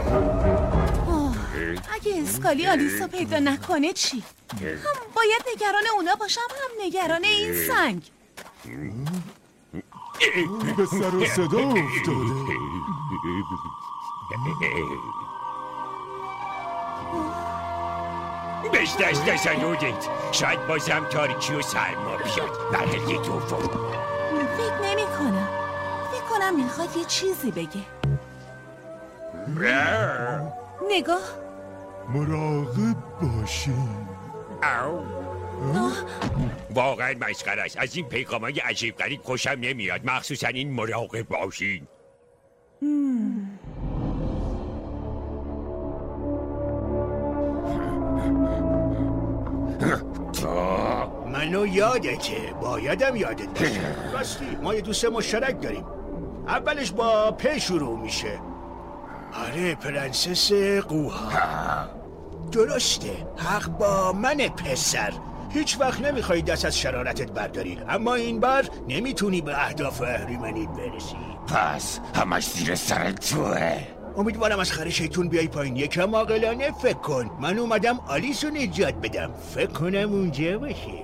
اگه اسکالی آلیسو پیدا نکنه چی؟ هم باید نگران اونا باشم هم نگران این سنگ. به سر و صدا افتاده. بهش دست نزنودید. شاید بازم تاریکی و سرما بیاد. برای دوم فکر نمی کنم. فکر کنم میخواد یه چیزی بگه. نگاه. مراقب باشین. واقعا مسخره است. از این پیغامای عجیب غریب خوشم نمیاد، مخصوصا این مراقب باشین. منو یادته. بایدم یادت باشه. راستی ما یه دوست مشترک داریم. اولش با پ شروع میشه. آره پرنسس قوها. درسته. حق با من پسر. هیچ وقت نمیخوای دست از شرارتت برداری، اما این بار نمیتونی به اهداف اهریمنیت برسی. پس همش زیر سر توه. امیدوارم از خر شیطون بیای پایین. یکم عاقلانه فکر کن. من اومدم آلیسو نجات بدم. فکر کنم اونجا باشه.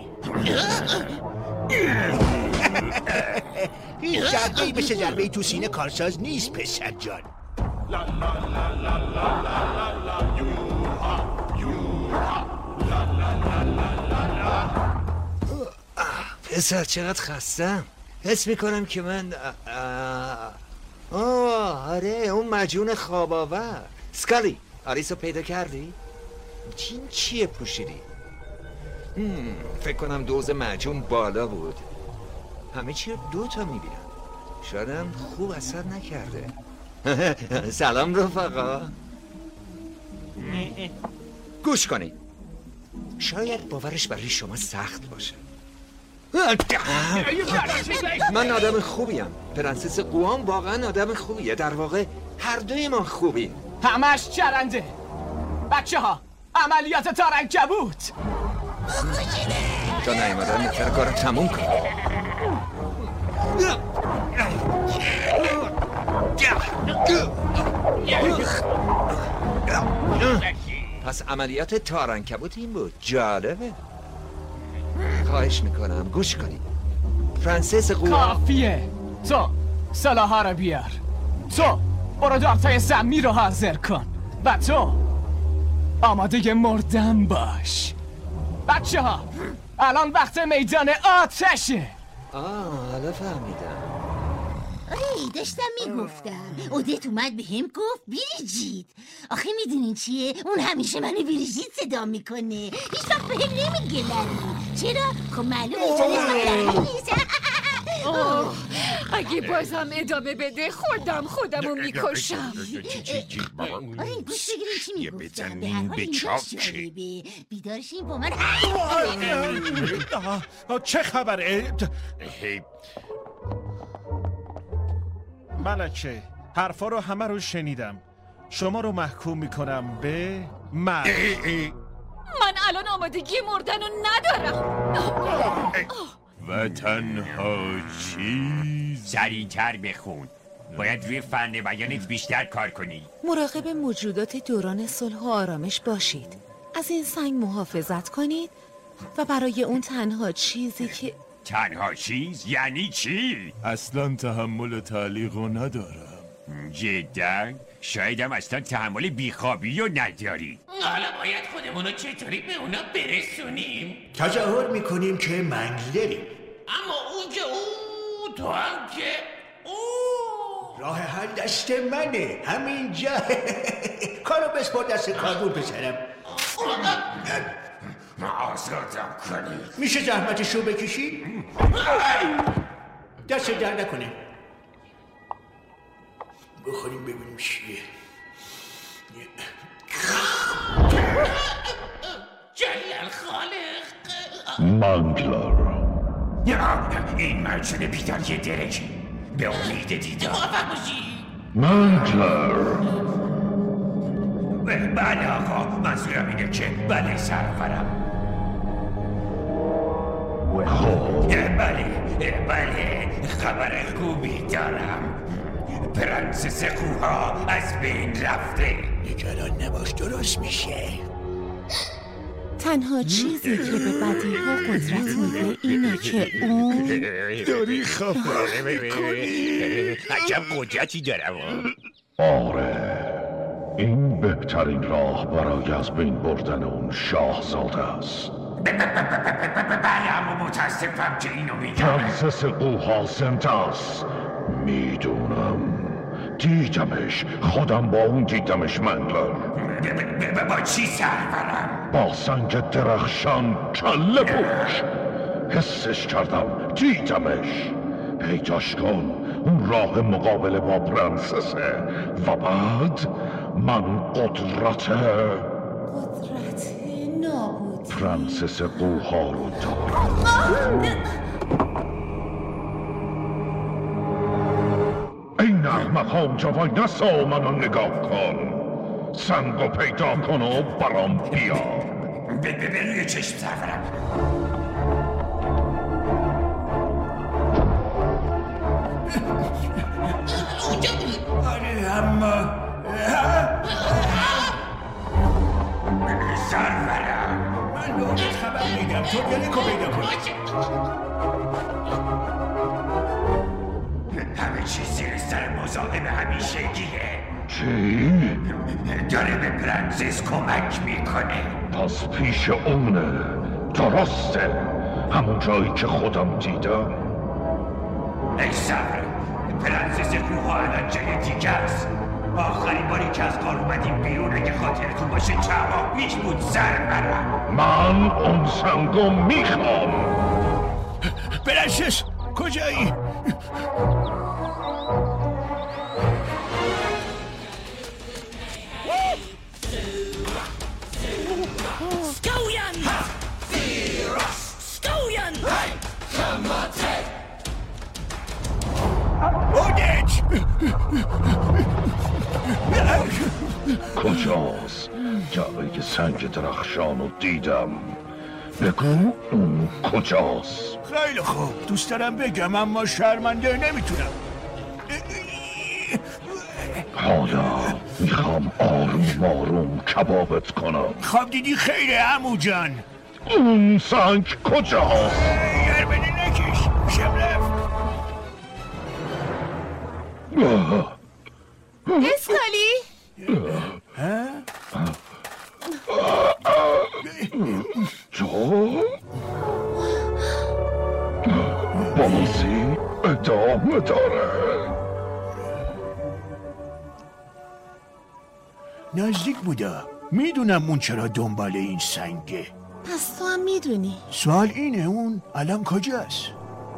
این ضربه‌ای مثل ضربه‌ای تو سینه کارساز نیست پسر جان. پسر چقدر خستم. حس میکنم که من آه آره اون مجون خواب آور. سکالی آلیسو پیدا کردی؟ این چیه پوشیدی؟ فکر کنم دوز مجون بالا بود. همه چی رو دو تا میبینم. شایدم خوب اثر نکرده. سلام رفقا. گوش کنید. شاید باورش برای شما سخت باشه. من آدم خوبیم. پرنسس قوام واقعا آدم خوبیه. در واقع هر دوی ما خوبیم. همش چرنده. بچه ها عملیات تارنکبوت. تا نیومدن میتر کارم تموم کن. پس عملیات تارنکبوت این بود. جالبه. خواهش میکنم گوش کنید. پرنسس قوا کافیه. تو سلاحا رو بیار. تو برو دارتای سمی رو حاضر کن. و تو آماده مردن باش. بچه ها الان وقت میدان آتشه. آه حالا فهمیدم. ای داشتم میگفتم. اودت اومد به هم گفت بریجیت. آخه میدونین چیه؟ اون همیشه منو بریجیت صدا میکنه. هیچ وقت به هم نمیگه لری. چرا؟ خب معلومه چون اسمم لری نیست. اگه بازم ادامه بده خودم خودمو میکشم. آره گوش بگیرین چی میگفتم. به هر حال اینجا جالبه. بیدارشین با من. چه خبره؟ ملکه حرفا رو همه رو شنیدم. شما رو محکوم میکنم به مرگ. من الان آمادگی مردن رو ندارم. و تنها چیز سریعتر بخون. باید روی فن بیانت بیشتر کار کنی. مراقب موجودات دوران صلح و آرامش باشید. از این سنگ محافظت کنید و برای اون تنها چیزی که تنها چیز؟ یعنی چی؟ اصلا تحمل تعلیق رو ندارم. جدا؟ شایدم اصلا تحمل بیخوابی رو نداری. حالا باید خودمونو چطوری به اونا برسونیم؟ تظاهر میکنیم که منگلریم. اما اون که اون تو هم که اون راه حل دست منه. همینجا. کارو بسپار دست کارگون پسرم. آزادم کنید. میشه زحمتشو بکشی؟ دست در نکنه. بخوریم ببینیم چیه. جلال خالق. منگلر. این مرچون بیداری درک به امید دیدار. منگلر. بله آقا، منظورم اینه که بله سرورم. خب بله بله خبر خوبی دارم. پرنسس کوها از بین رفته. نگران نباش، درست میشه. تنها چیزی که به بدیها قدرت میده اینه که اون داری خفه میکنی. عجب قدرتی دارم. آره، این بهترین راه برای از بین بردن اون شاهزاده است. بله اما متاسفم که اینو میگم. پرنسس قوها زنده است. میدونم، دیدمش، خودم با اون دیدمش. منگلر با چی سرورم؟ با سنگ درخشان کله پوش. حسش کردم، دیدمش. پیداش کن، اون راه مقابله با پرنسسه. و بعد من قدرت قدرت نابودی پرنسس قوها رو دارم. این احمق ها اونجا وای نسا، منو نگاه کن. سنگو پیدا کن و برام بیا. به روی چشم سرورم. اونجا بود. آره اما سرورم من به اونت خبر میدم، تو دلکو پیدا کن. همه چیز زیر سر مزاحم همیشگیه. چی؟ داره به پرنسس کمک میکنه. پس پیش اونه. درسته، همون جایی که خودم دیدم. ای صبر، پرنسس کوها الان جای دیگه است. آخرین باری که از کار اومدیم بیرون اگه خاطرتون باشه چهار پیش بود سرورم. من اون سنگو میخوام. پرنسس کجایی؟ Skojan! Skojan! اودت! کجاست؟ جعبه سنگ درخشان رو دیدم. بگو اون کجاست؟ خیلی خوب، دوست دارم بگم اما شرمنده نمیتونم. حالا میخوام آروم آروم کبابت کنم. خواب دیدی خیره عمو جان. اون سنگ کجاست؟ گربنه نکش، میشم رفت. اسکالی؟ تو؟ بازی ادامه داره. نزدیک بودا. میدونم اون چرا دنبال این سنگه. پس تو هم میدونی. سوال اینه اون الان کجاست؟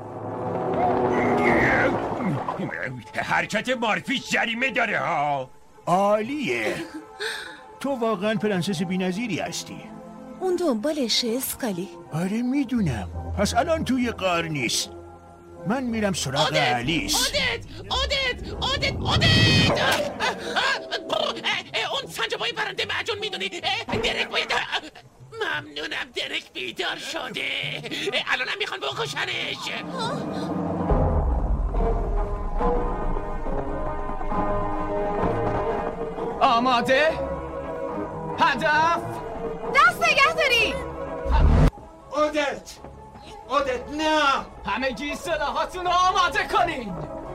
حرکت مارپیش جریمه داره ها. عالیه. تو واقعا پرنسس بی‌نظیری هستی. اون دنبالشه اسکالی. آره میدونم. پس الان توی غار نیست. من میرم سراغ آلیس. عادت عادت عادت عادت اون سنجابای پرنده معجون میدونی. درک باید. ممنونم درک بیدار شده. الانم میخوان بکشنش. آماده؟ هدف؟ دست نگه داری. عادت عادت نه. همگی سلاحاتون رو آماده کنین.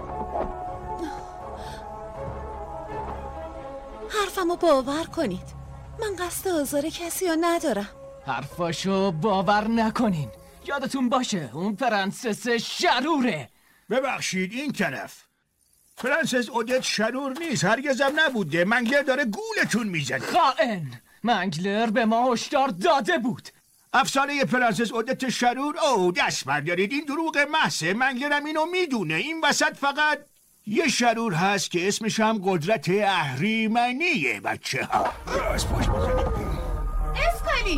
حرفمو باور کنید. من قصد آزار کسی رو ندارم. حرفاشو باور نکنین. یادتون باشه اون پرنسس شروره. ببخشید این طرف. پرنسس اودت شرور نیست، هرگزم نبوده. منگلر داره گولتون میزنه. خائن. منگلر به ما هشدار داده بود. افسانه پرنسس اودت شرور. او دست بردارید، این دروغ محضه. منگلرم اینو میدونه. این وسط فقط یه شرور هست که اسمش هم قدرت اهریمنیه. بچه ها راست پشت بزنید. اسکالی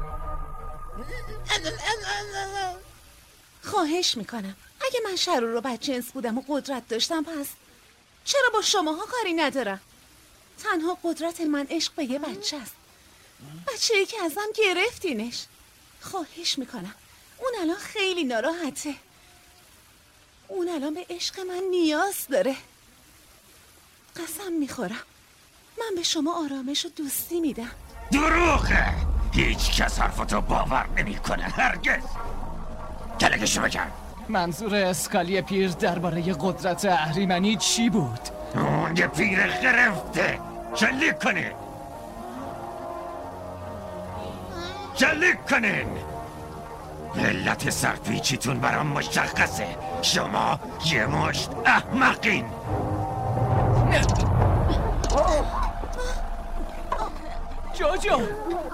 خواهش میکنم، اگه من شرور رو بدجنس بودم و قدرت داشتم، پس چرا با شماها کاری ندارم؟ تنها قدرت من عشق به یه بچه است، بچه ای که ازم گرفتینش. خواهش میکنم، اون الان خیلی ناراحته. اون الان به عشق من نیاز داره. قسم میخورم من به شما آرامش و دوستی میدم. دروغه. هیچ کس حرفتو باور نمیکنه. هرگز. کلکشو بکن. منظور اسکالی پیر درباره قدرت اهریمنی چی بود؟ اون یه پیر خرفته. شلیک کنین. شلیک کنین. علت سرپیچیتون برام مشخصه. شما یه مشت احمقین. جوجو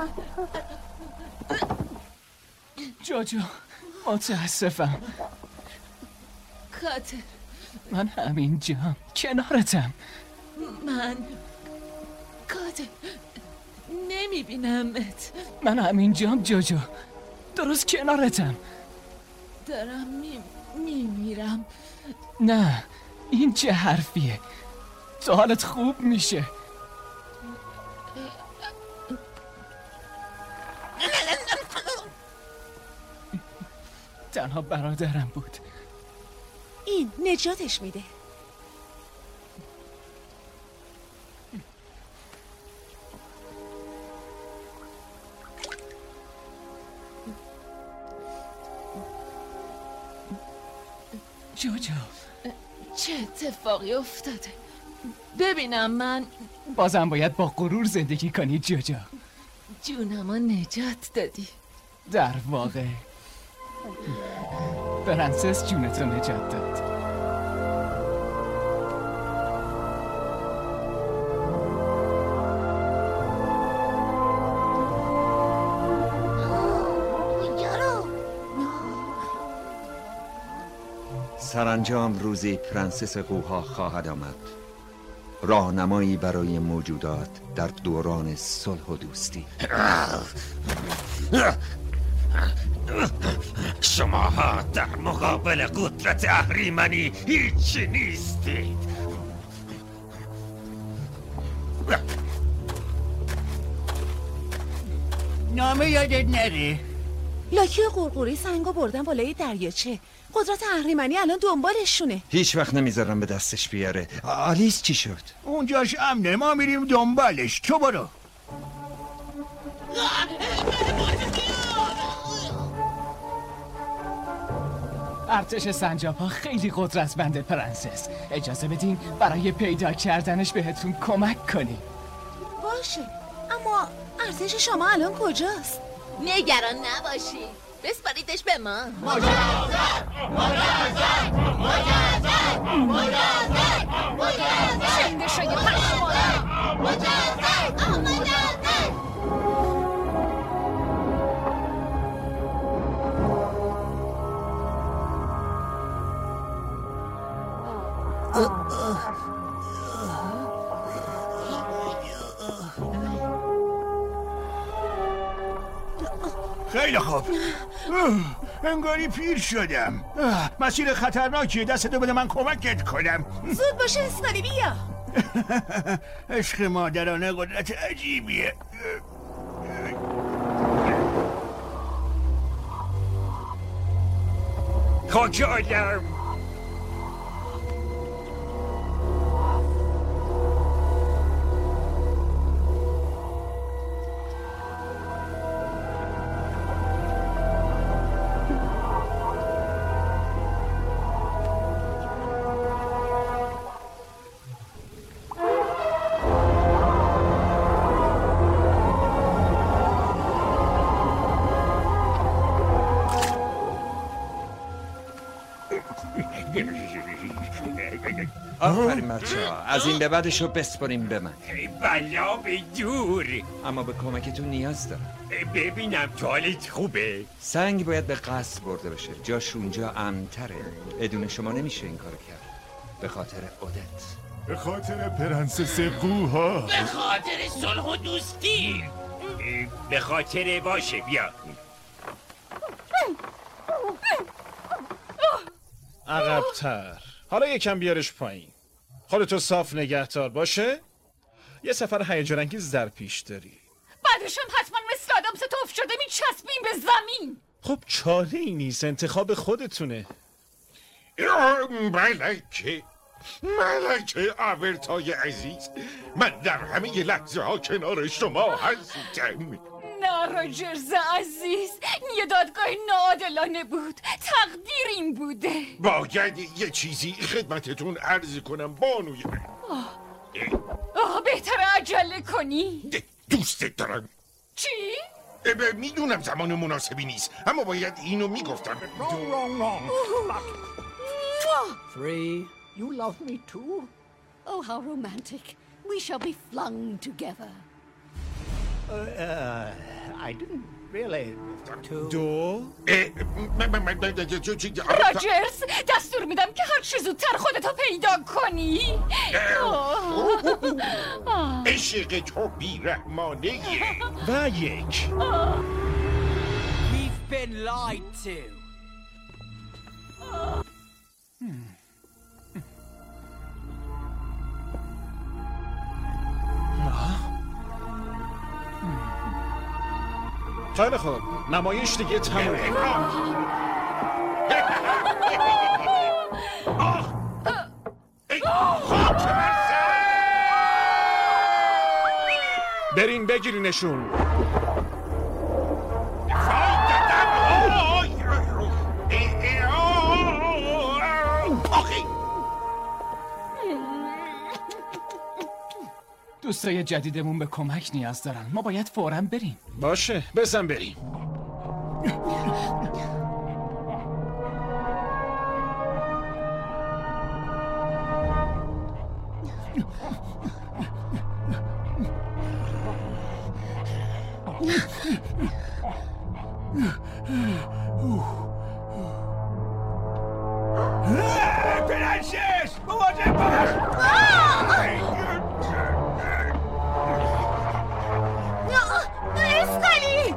جوجو متاسفم. کاتر، من همینجام کنارتم. من کاتر نمیبینمت. من همینجام جوجو، درست کنارتم. دارم می... میمیرم. نه، این چه حرفیه؟ تو حالت خوب میشه. تنها برادرم بود. این نجاتش میده. جوجو، چه اتفاقی افتاده؟ ببینم من. بازم باید با غرور زندگی کنی جوجو. جونمو نجات دادی. در واقع پرنسس جونتو نجات داد. سرانجام روزی پرنسس قوها خواهد آمد، راهنمایی برای موجودات در دوران صلح و دوستی. شماها در مقابل قدرت اهریمنی هیچی نیستید. نامه یادت نره. لاکی و قورقوری سنگو بردن بالای دریاچه. قدرت اهریمنی الان دنبالشونه. هیچ وقت نمیذارم به دستش بیاره. آلیس چی شد؟ اونجاش امنه، ما میریم دنبالش. تو برو. ارتش سنجاب ها خیلی قدرتمنده پرنسس. اجازه بدین برای پیدا کردنش بهتون کمک کنیم. باشه، اما ارتش شما الان کجاست؟ نگران نباشی، بسپاریدش به ما. مجازات! مجازات! مجازات! مجازات! مجازات! شنگشای پشمانه! مجازات! مجازات! خیلی خوب. انگاری پیر شدم. مسیر خطرناکیه، دستتو بده من کمکت کنم. زود باشه اسکالی، بیا. عشق مادرانه قدرت عجیبیه. کجایم؟ آفرین بچه ها، از این به بعدشو بسپاریم به من. بلا به دور. اما به کمکتون نیاز دارم. ببینم توالت خوبه. سنگ باید به قصد برده بشه، جاش اونجا امن‌تره. بدون شما نمیشه این کارو کرد. به خاطر اودت، به خاطر پرنسس قوها، به خاطر صلح و دوستی، به خاطر باشه. بیا عقب‌تر. حالا یکم بیارش پایین. خودتو صاف نگهدار باشه. یه سفر هیجان انگیز در پیش داری. بعدش هم حتما مثل آدم ستوف شده میچسبیم به زمین. خب چاره ای نیست، انتخاب خودتونه. ملکه ملکه آورتای عزیز، من در همه لحظه ها کنار شما هستم. نه راجرز عزیز، یه دادگاه ناعادلانه بود. تقدیر این بوده. باید یه چیزی خدمتتون عرض کنم بانوی من. آه, آه بهتره عجله کنی. دوستت دارم. چی؟ میدونم زمان مناسبی نیست، اما باید اینو میگفتم. Three, you love me too? Oh, how romantic. We shall be flung together. Uh, uh, I didn't really... دو راجرز، دستور میدم که هر چه زودتر خودتو پیدا کنی. عشق تو بی‌رحمانه. و یک We've been lied to. خیلی خوب، نمایش دیگه تمومه. برین بگیرینشون. دوستای جدیدمون به کمک نیاز دارن. ما باید فوراً بریم. باشه، بزن بریم. پرنسس مواظب باش. اسکالی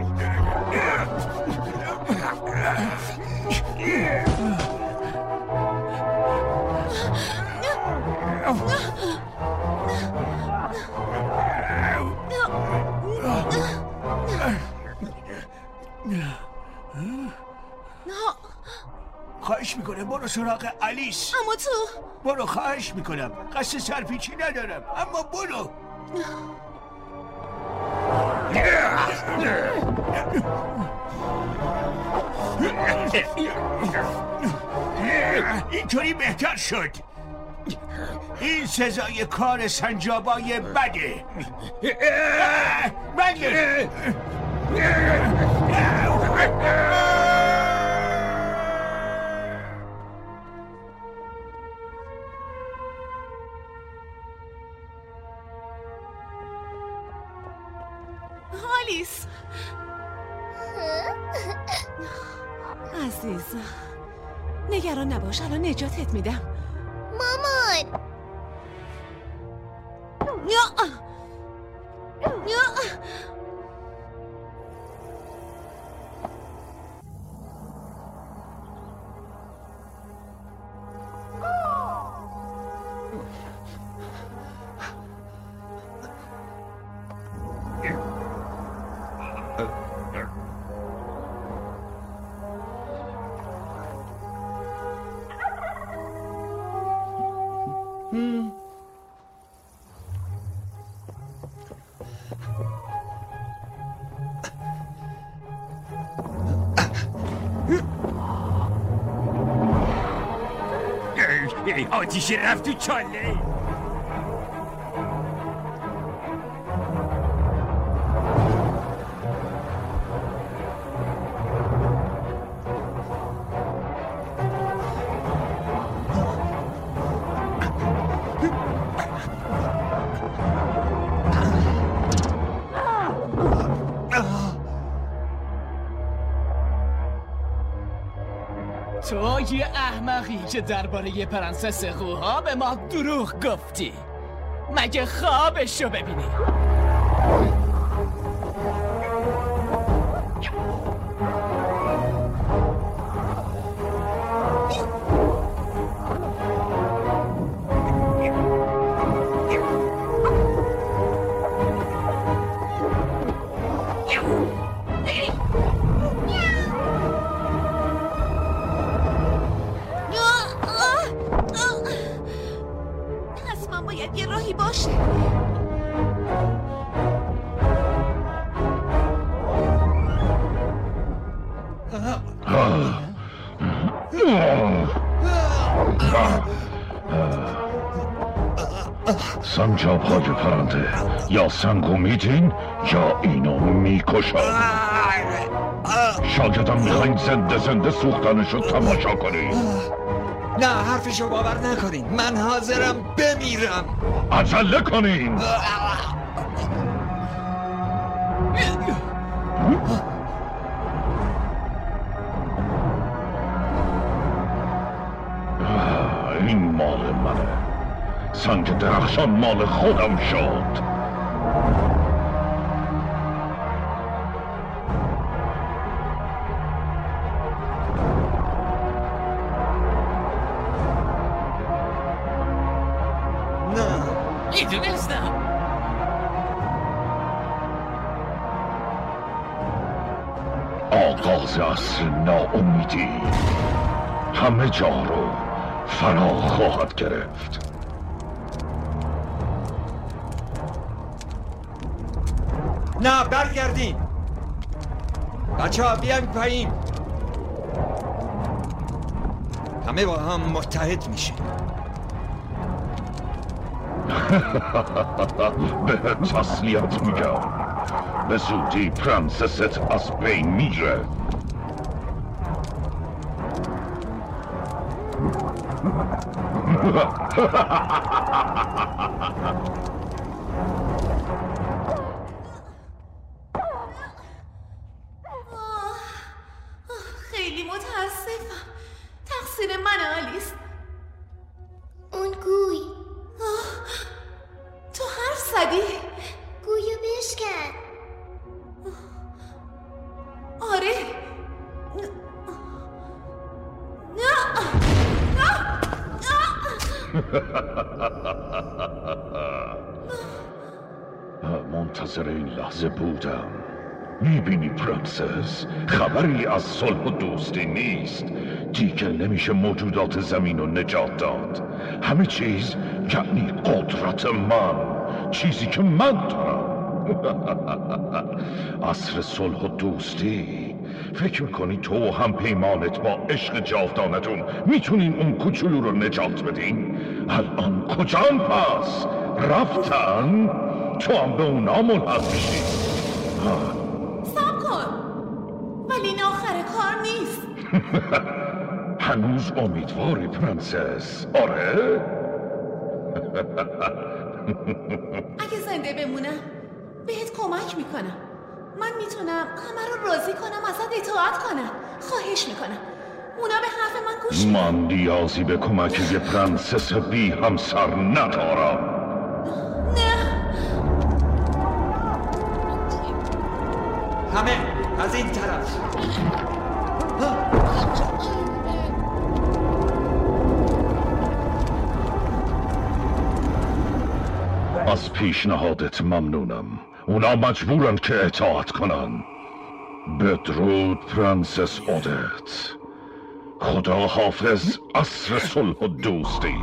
خواهش میکنم برو سراغ آلیس. اما تو برو، خواهش میکنم. قصد سرپیچی ندارم، اما برو. اینطوری بهتر شد. این سزای کار سنجابای بده. بله. آلیس عزیزم، نگران نباش، الان نجاتت میدم. مامان یا یا آتیش رفت تو چاله. تو یه احمقی که درباره پرنسس قوها به ما دروغ گفتی. مگه خوابشو ببینی؟ سنجاب های پرنده یا سنگو میدین یا اینو میکشم. شاگردم میخواین زنده زنده سوختنشو تماشا کنی. نه حرفشو باور نکنین، من حاضرم بمیرم. عجله کنین. این مال منه. سنگ درخشان مال خودم شد. نه میدونستم. آغاز عصر ناامیدی همه جا رو فرا خواهد گرفت. نه برگردین بچه ها، بیاین پایین. همه با هم متحد میشه. به تسلیت میگم، به زودی پرنسست از بین میره. خیلی متاسفم. تقصیر من آلیس. اون گوی تو حرف زدی؟ گویو بشکن. آره. نه منتظر این لحظه بودم. میبینی پرنسس، خبری از صلح و دوستی نیست. دیگه نمیشه موجودات زمین رو نجات داد. همه چیز یعنی قدرت من، چیزی که من دارم. عصر صلح و دوستی. فکر میکنی تو و هم پیمانت با عشق جاودانتون میتونین اون کوچولو رو نجات بدین؟ الان کجان پس؟ رفتن؟ تو هم به اونا ملحق میشی. صبر کن. ولی این آخر کار نیست. هنوز امیدواری پرنسس؟ آره؟ اگه زنده بمونم بهت کمک میکنم. من میتونم همه رو راضی کنم، ازت اطاعت کنم. خواهش میکنم اونا به حرف من گوش میدن. من نیازی به کمک یه پرنسس بی همسر ندارم. همه از این طرف. از پیشنهادت ممنونم. اونا مجبورن که اطاعت کنن. بدرود پرنسس اودت. خدا حافظ عصر صلح و دوستی.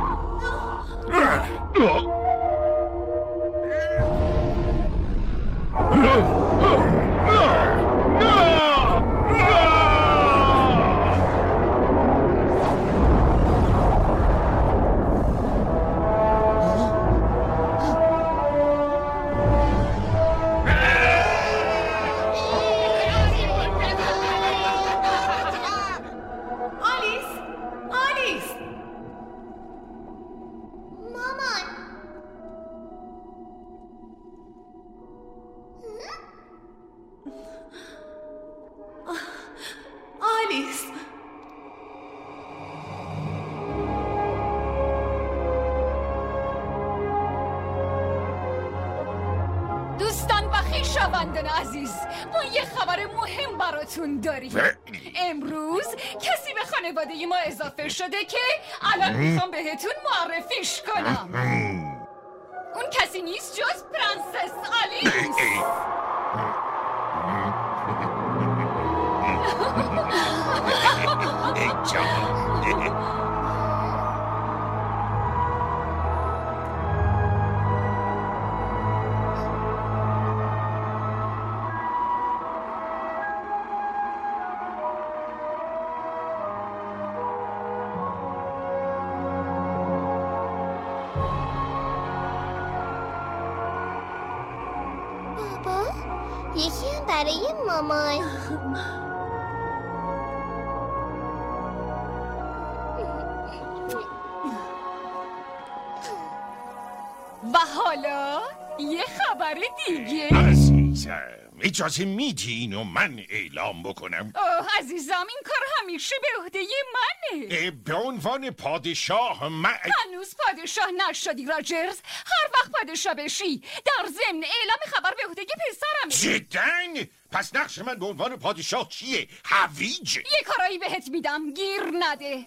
خویشاوندان عزیز، ما یه خبر مهم براتون داریم. امروز کسی به خانواده ما اضافه شده که الان میخوام بهتون معرفیش کنم. اون کسی نیست جز پرنسس آلیس. بابا یکی هم برای مامان. و حالا یه خبر دیگه. عزیزم اجازه میدی اینو من اعلام بکنم؟ اوه عزیزم، این کار همیشه به عهده منه. به عنوان پادشاه من هنوز پادشاه نشدی راجرز. هر وقت پادشاه بشی در ضمن اعلام خبر به عهده پسرمه. جداً؟ پس نقش من به عنوان پادشاه چیه؟ هویج؟ یه کارایی بهت میدم، گیر نده.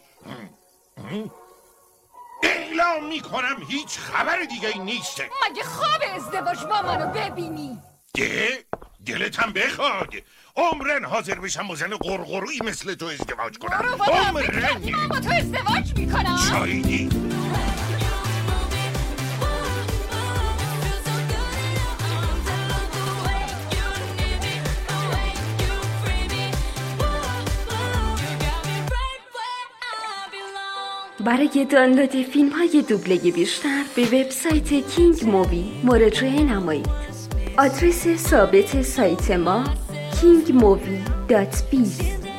اعلام میکنم هیچ خبر دیگه ای نیست. مگه خواب ازدواج با منو ببینی؟ ده؟ دلت هم بخواد عمرن حاضر بشم با زن قرقرویی مثل تو ازدواج کنم. عمرن من با تو ازدواج میکنم. شایدی برای دانلود فیلم های دوبله بیشتر به وبسایت کینگ مووی مراجعه نمایید. آدرس ثابت سایت ما کینگ مووی دات بیز.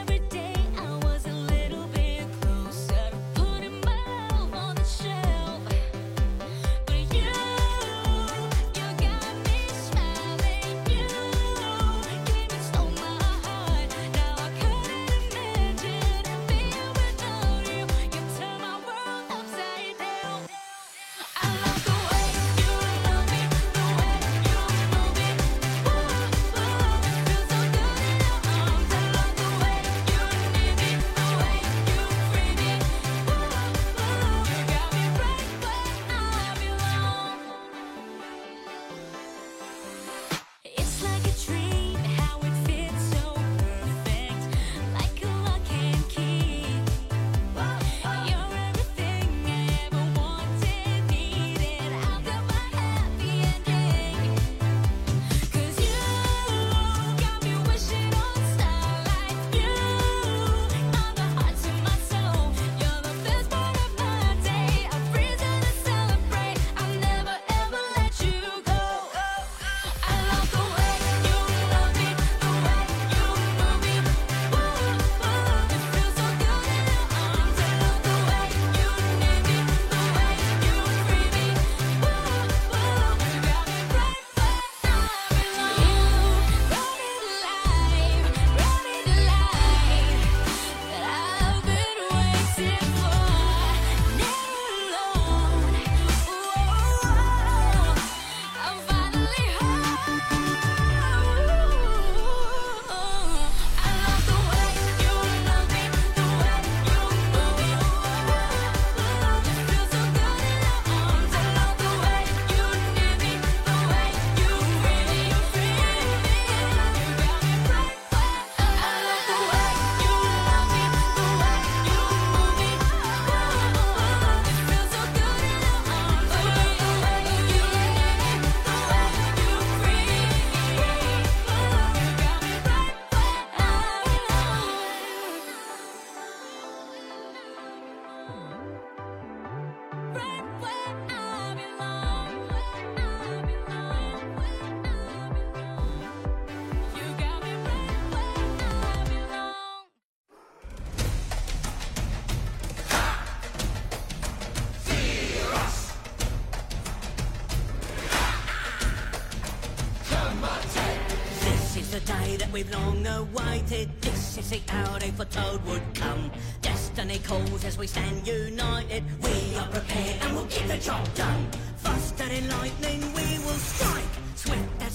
We've long awaited. This is the hour they foretold would come. Destiny calls as we stand united. We are prepared and we'll get the job done. Faster than lightning we will strike. Swift as a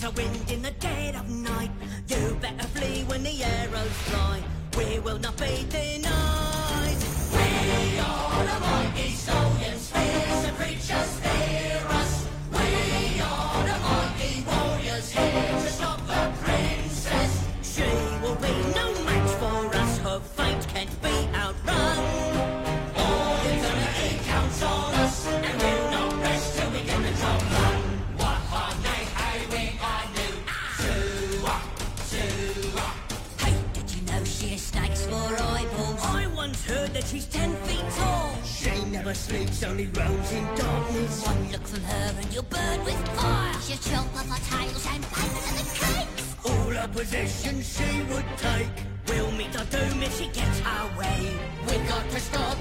a wind in the dead of night. You better flee when the arrows fly. We will not be denied. We are the mighty Stallions, fearsome creatures fear us. We are the mighty warriors here to stop the princess. She will be no match for us, her fight can't be outrun. All eternity counts on us, and we'll not rest till we get the job done. What are they having on you? Shoo-ah, shoo-ah. Hey, did you know she has snakes for eyeballs? I once heard that she's ten feet tall. She never sleeps, only roams in darkness. One look from her and you'll burn with fire. She'll chop off our tails and bite us in the cakes. All her possessions she would take. We'll meet our doom if she gets our way. We got to stop